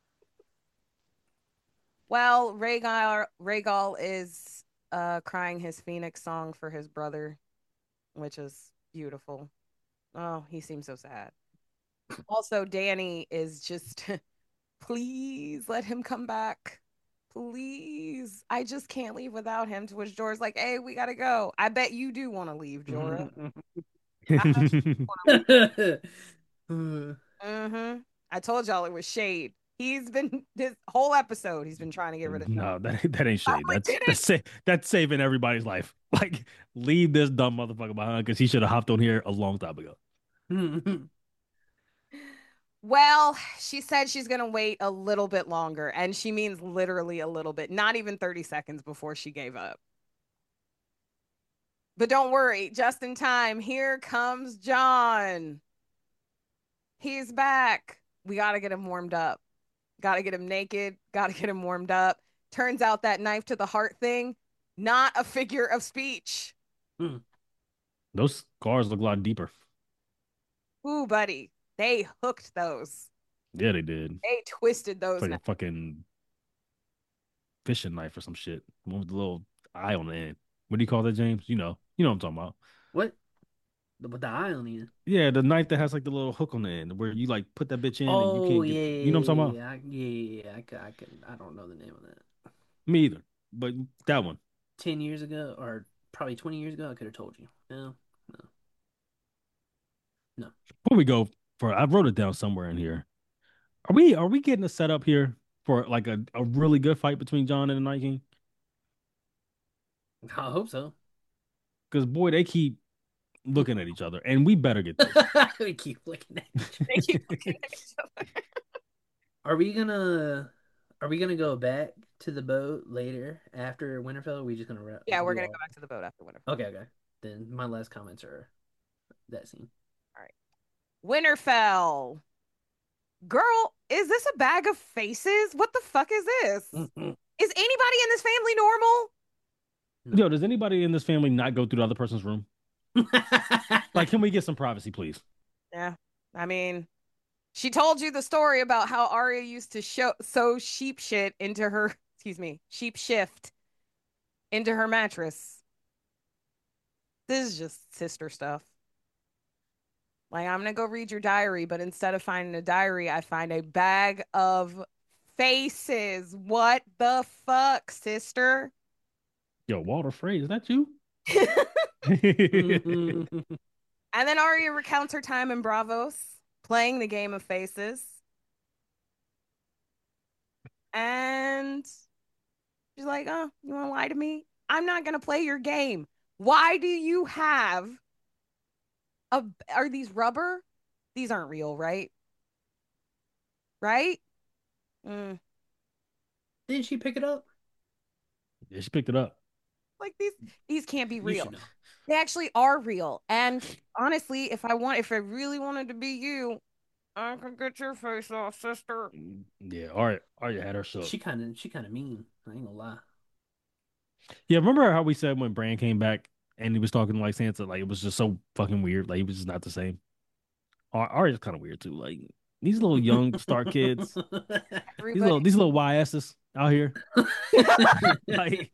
Well, Rhaegal Rhaegal is uh crying his Phoenix song for his brother, which is beautiful. Oh, he seems so sad. Also, Danny is just, please let him come back. Please. I just can't leave without him. To which Jorah's like, hey, we gotta go. I bet you do want to leave, Jorah. I bet you want to leave. Mm-hmm. I told y'all it was shade. He's been this whole episode, he's been trying to get rid of No, Jon. that that ain't shade. I That's did that's sa- that's saving everybody's life. Like, leave this dumb motherfucker behind because he should have hopped on here a long time ago. Well, she said she's going to wait a little bit longer, and she means literally a little bit, not even thirty seconds before she gave up. But don't worry, just in time, here comes Jon. He's back. We got to get him warmed up. Got to get him naked. Got to get him warmed up. Turns out that knife to the heart thing, not a figure of speech. Hmm. Those scars look a lot deeper. Ooh, buddy. They hooked those. Yeah, they did. They twisted those. It's like a fucking fishing knife or some shit. One with the little eye on the end. What do you call that, James? You know. You know what I'm talking about. What? With the eye on the end. Yeah, the knife that has like the little hook on the end where you like put that bitch in and you Oh can't yeah, get. yeah, You know what I'm talking yeah, about? I, yeah, yeah, yeah. I, could- I can. I don't know the name of that. Me either. But that one. Ten years ago, or probably twenty years ago, I could have told you. No, no, no. Before we go for, I wrote it down somewhere in here. Are we are we getting a setup here for like a, a really good fight between John and the Night King? I hope so. Because boy, they keep looking at each other, and we better get this. We keep looking at each They keep looking at each other. Are we gonna are we gonna go back to the boat later after Winterfell? Or are we just gonna wrap? Yeah, we're do gonna all- go back to the boat after Winterfell. Okay, okay. Then my last comments are that scene. All right. Winterfell. Girl, is this a bag of faces? What the fuck is this? Is anybody in this family normal? Yo, does anybody in this family not go through the other person's room? Like, can we get some privacy, please? Yeah. I mean, she told you the story about how Arya used to show sew sheep shit into her, excuse me, sheep shift into her mattress. This is just sister stuff. Like, I'm gonna go read your diary, but instead of finding a diary, I find a bag of faces. What the fuck, sister? Yo, Walter Frey, is that you? And then Arya recounts her time in Bravos, playing the game of faces. And she's like, oh, you want to lie to me? I'm not going to play your game. Why do you have a, are these rubber? These aren't real, right? Right? Mm. Didn't she pick it up? Yeah, she picked it up. Like these, these can't be You real. should know. They actually are real. And honestly, if I want, if I really wanted to be you, I could get your face off, sister. Yeah, Arya, Arya had her shook. She kind of she kind of mean. I ain't gonna lie. Yeah, remember how we said when Bran came back and he was talking like Sansa, like it was just so fucking weird. Like he was just not the same. Ar- Arya's kind of weird too. Like these little young Stark kids, these Everybody, little these little Y S's out here. Like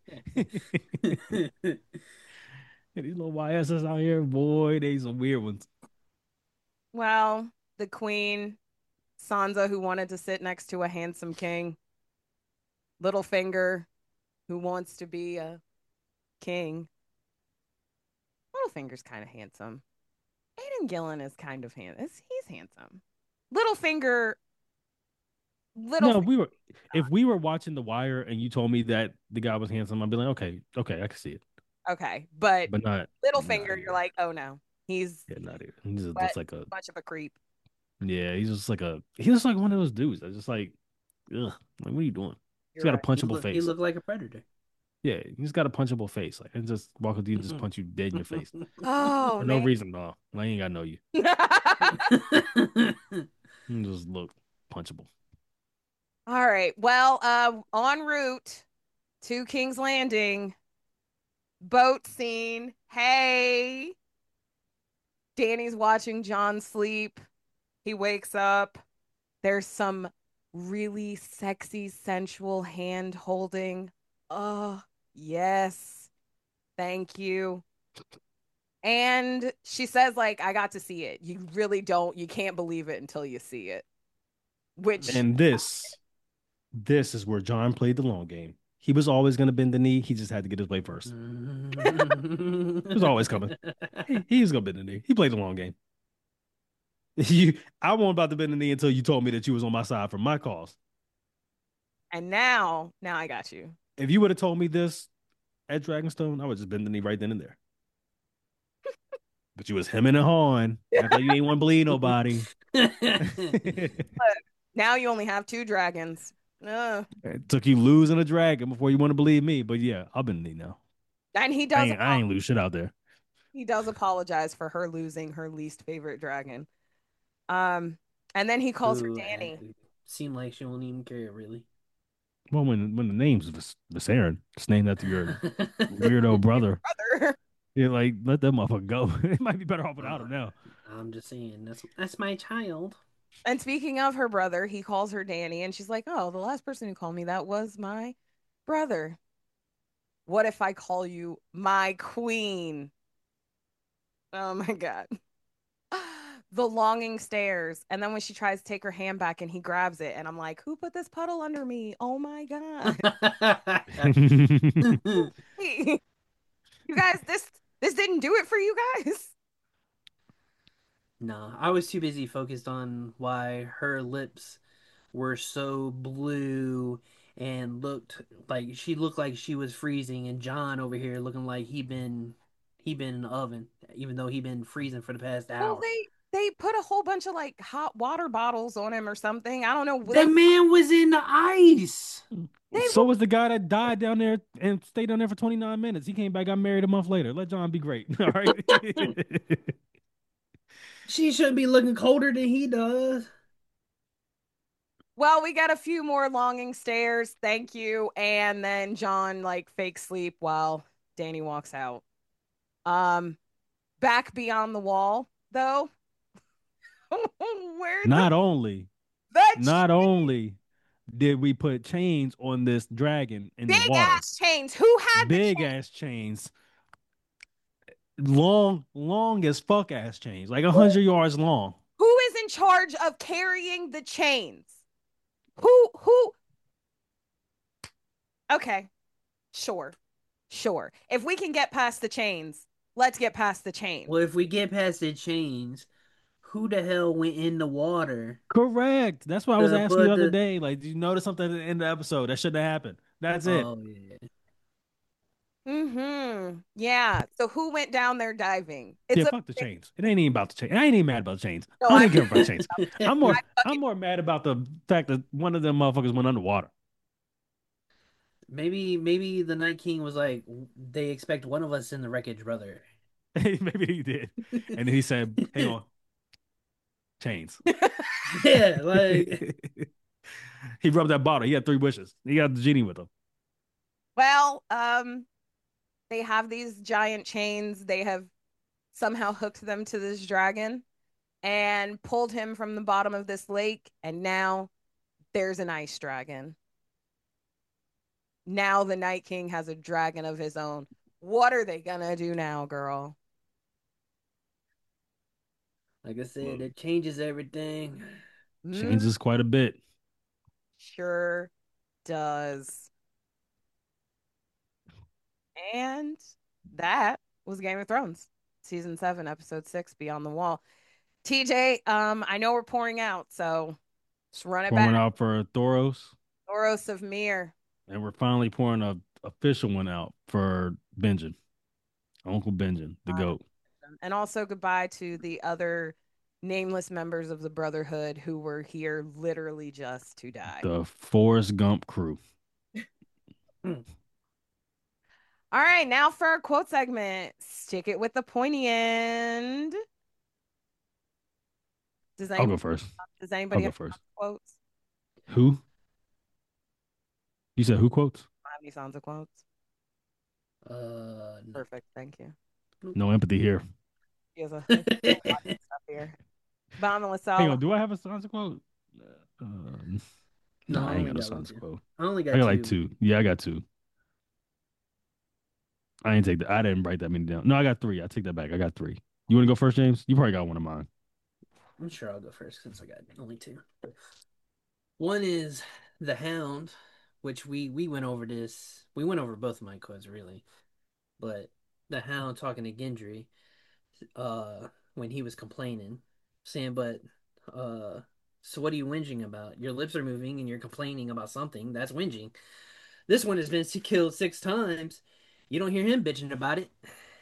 these little Y S's out here, boy, they some weird ones. well, the queen, Sansa, who wanted to sit next to a handsome king, Littlefinger, who wants to be a king. Littlefinger's kind of handsome. Aidan Gillen is kind of handsome. He's handsome. Littlefinger. Little. No, we were if we were watching The Wire and you told me that the guy was handsome, I'd be like, okay, okay, I can see it. Okay, but, But not Littlefinger, not you're like, oh no, he's yeah, not here. He's just But- looks like a much of a creep. yeah, he's just like a he looks like one of those dudes that's just like, ugh, like what are you doing? He's You're got a right. He punchable look, he face. looked like a predator. Yeah, he's got a punchable face. Like I can just walk up to you and just punch you dead in your face. Oh, For no man. reason, no. I ain't gotta know you. You just look punchable. All right. Well, uh, en route to King's Landing, Boat scene. Hey. Danny's watching John sleep. He wakes up. There's some really sexy, sensual hand holding. Oh, yes. Thank you. And she says, like, I got to see it. You really don't, you can't believe it until you see it. Which, And this, this is where John played the long game. He was always going to bend the knee. He just had to get his way first. It was always coming. He, he was going to bend the knee. He played the long game. You, I wasn't about to bend the knee until you told me that you was on my side for my cause. and now, now I got you. If you would have told me this at Dragonstone, I would just bend the knee right then and there. But you was hemming and hawing. Act like you ain't want to bleed nobody. Now you only have two dragons. Uh, It took you losing a dragon before you want to believe me. But yeah, I'll bend the knee now. and he I does ain't, I ain't lose shit out there. he does apologize for her losing her least favorite dragon. Um, and then he calls her Ooh, Danny. I- Seemed like she won't even care, really. Well, when when the name's Vis- Viserion, it's named after your weirdo brother. Brother. You're like, let that motherfucker go. It might be better off without him now. I'm just saying, that's that's my child. And speaking of her brother, he calls her Danny, and she's like, "Oh, the last person who called me that was my brother. What if I call you my queen?" Oh my God. The longing stares. And then when she tries to take her hand back and he grabs it, and I'm like, who put this puddle under me? Oh my God. Hey, you guys, this this didn't do it for you guys. No, I was too busy focused on why her lips were so blue and looked like she looked like she was freezing, and John over here looking like he been he been in the oven, even though he been freezing for the past Well, hour. they they put a whole bunch of like hot water bottles on him or something. I don't know. They, That man was in the ice. they So was the guy that died down there and stayed down there for twenty-nine minutes. He came back, got married a month later. Let John be great. All right. She shouldn't be looking colder than he does. Well, we got a few more longing stares. Thank you. And then John like fake sleep while Danny walks out. Um, back beyond the wall, though. Where Not the, only, the not only did we put chains on this dragon in the big water, ass chains. Who had the big chains? ass chains, long, long as fuck ass chains, like a hundred yards long. Who is in charge of carrying the chains? Who who Okay, sure. Sure. If we can get past the chains, let's get past the chains. Well, if we get past the chains, who the hell went in the water Correct. That's what I was to asking you the put other the? day. Like, did you notice something in the episode that shouldn't have happened? That's it. Oh yeah. Mm-hmm. Yeah. So who went down there diving? It's Yeah, a fuck the chains. It ain't even about the chains. I ain't even mad about the chains. no, I don't I'm even care about the chains. I'm more I I'm fucking more mad about the fact that one of them motherfuckers went underwater. Maybe maybe the Night King was like, they expect one of us in the wreckage, brother. Maybe he did. And then he said, hang on. Chains. Yeah, like He rubbed that bottle. He had three wishes. He got the genie with him. well, um, they have these giant chains. They have somehow hooked them to this dragon and pulled him from the bottom of this lake, and now there's an ice dragon. Now the Night King has a dragon of his own. What are they gonna do now, girl? like I said, it changes everything. Mm, Changes quite a bit. sure does. And that was Game of Thrones, season seven, episode six, Beyond the Wall. T J, um, I know we're pouring out, so just run it Pouring back. out for Thoros. Thoros of Myr. And we're finally pouring a official one out for Benjen. Uncle Benjen, the Uh, goat. And also goodbye to the other nameless members of the Brotherhood who were here literally just to die. The Forrest Gump crew. All right, now for our quote segment. Stick it with the pointy end. Does I'll go anybody, first. does I'll anybody go have first. quotes? Who? You said who quotes? I have any Sansa quotes? Uh, no. Perfect. Thank you. No empathy here. He has a, he has a lot of stuff here. Bomb and Hang on, Lasala. do I have a Sansa quote? Um, No, nah, I I ain't only got a got one Sansa too. quote. I only I got got two. like two. Yeah, I got two. I ain't take that. I didn't write that many down. No, I got three. I take that back. I got three. You want to go first, James? You probably got one of mine. I'm sure I'll go first since I got only two. One is the Hound, which we we went over this. We went over both of my quotes really, but the Hound talking to Gendry, uh, when he was complaining, saying, "But, uh, so what are you whinging about? Your lips are moving and you're complaining about something. That's whinging. This one has been killed six times. You don't hear him bitching about it."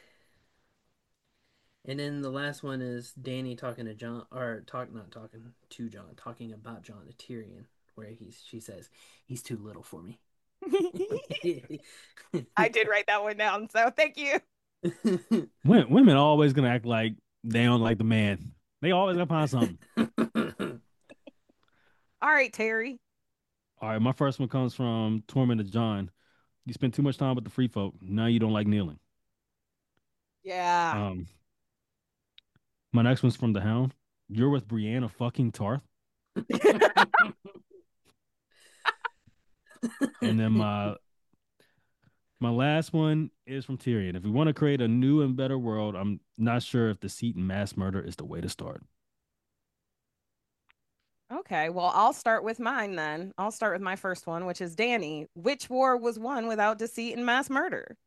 And then the last one is Danny talking to John, or talk not talking to John, talking about John to Tyrion, where he's she says he's too little for me. I did write that one down, so thank you. Women, women always gonna act like they don't like the man. They always gonna find something. All right, Terry. All right, my first one comes from Torment of John. You spend too much time with the free folk. Now you don't like kneeling. Yeah. Um, my next one's from the Hound. You're with Brienne fucking Tarth. And then my my last one is from Tyrion. If we want to create a new and better world, I'm not sure if deceit and mass murder is the way to start. Okay, well, I'll start with mine then. I'll start with my first one, which is Danny. Which war was won without deceit and mass murder?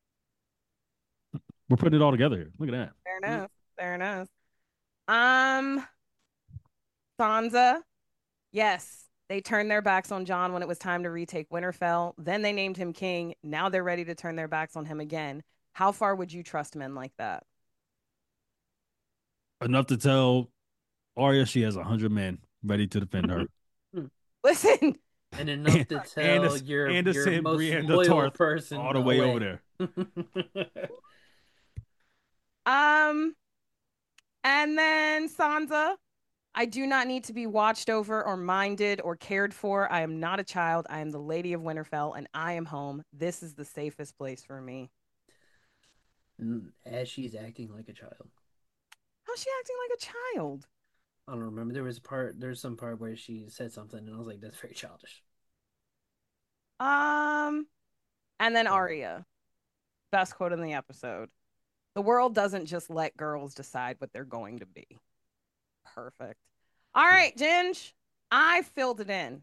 We're putting it all together here. Look at that. Fair enough. Fair enough. Um, Sansa. Yes, they turned their backs on John when it was time to retake Winterfell. Then they named him king. Now they're ready to turn their backs on him again. How far would you trust men like that? Enough to tell Arya she has a hundred men ready to defend her. Listen, and enough to and, tell and your and to your send most Brienne to loyal Tarth person all the way away. over there. um, and then Sansa. I do not need to be watched over or minded or cared for. I am not a child. I am the Lady of Winterfell and I am home. This is the safest place for me. As she's acting like a child. How's she acting like a child? I don't remember. There was a part, there's some part where she said something and I was like, that's very childish. Um, and then Arya. Best quote in the episode. The world doesn't just let girls decide what they're going to be. Perfect. All right, Ginge. I filled it in.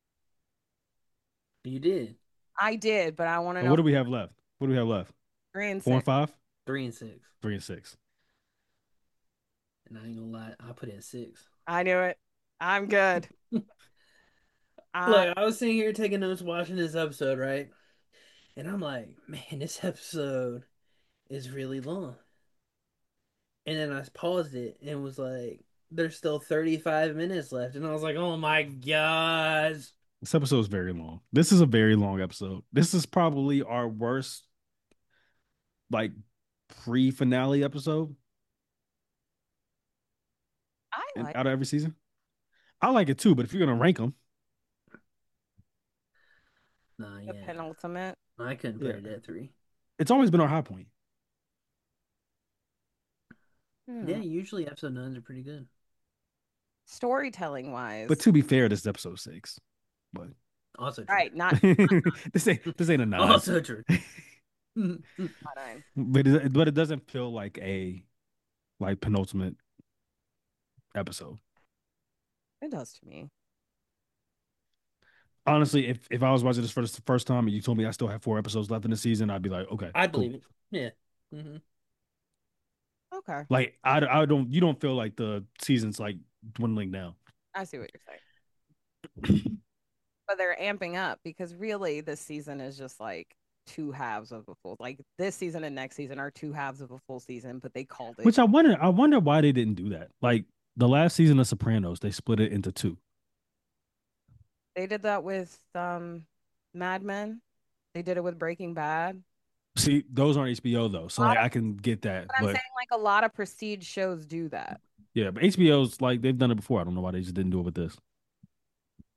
You did. I did, but I want to know. What do we have left? What do we have left? Three and Four and six. five? Three and six. Three and six. And I ain't gonna lie, I put in six. I knew it. I'm good. uh, Look, I was sitting here taking notes watching this episode, right? And I'm like, man, this episode is really long. And then I paused it and was like, there's still thirty-five minutes left. And I was like, oh my gosh. This episode is very long. This is a very long episode. This is probably our worst, like, pre-finale episode I like out of every season. I like it too, but if you're gonna rank them, Nah, the yeah. penultimate. I couldn't put Yeah. it at three. it's always been our high point. Hmm. Yeah, usually episode nines are pretty good. Storytelling wise. But to be fair, this is episode six. But Also true. right, not, this ain't this ain't a nine. Also true. not nine. But it, but it doesn't feel like a like penultimate episode. It does to me. Honestly, if if I was watching this for the first time and you told me I still have four episodes left in the season, I'd be like, okay, I cool. believe it. Yeah. Mm-hmm. Okay. Like I, I don't you don't feel like the season's like dwindling down. I see what you're saying. But they're amping up because really this season is just like two halves of a full, like this season and next season are two halves of a full season, but they called it. Which I wonder I wonder why they didn't do that. Like the last season of Sopranos, they split it into two. They did that with um Mad Men. They did it with Breaking Bad. See, those aren't H B O though, so like I can get that. But I'm But saying like a lot of prestige shows do that. yeah, but H B O's like they've done it before. I don't know why they just didn't do it with this.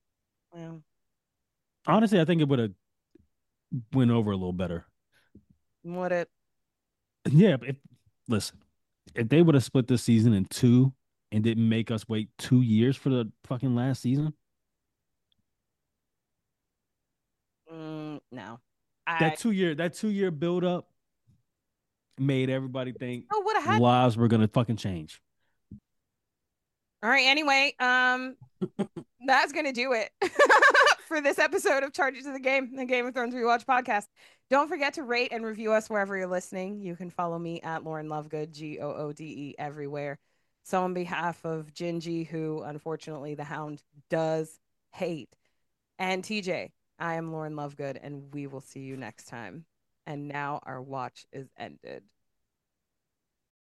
Yeah. Honestly, I think it would have went over a little better. Would it? Yeah, but if listen, if they would have split this season in two and didn't make us wait two years for the fucking last season, Mm, no. that I two year that two year build up made everybody think oh would have had. lives were gonna fucking change. All right. Anyway, um, that's gonna do it for this episode of Charges to the Game, the Game of Thrones Rewatch podcast. Don't forget to rate and review us wherever you're listening. You can follow me at Lauren Lovegood, G O O D E, everywhere. So, on behalf of Gingy, who unfortunately the Hound does hate, and T J, I am Lauren Lovegood, and we will see you next time. And now our watch is ended.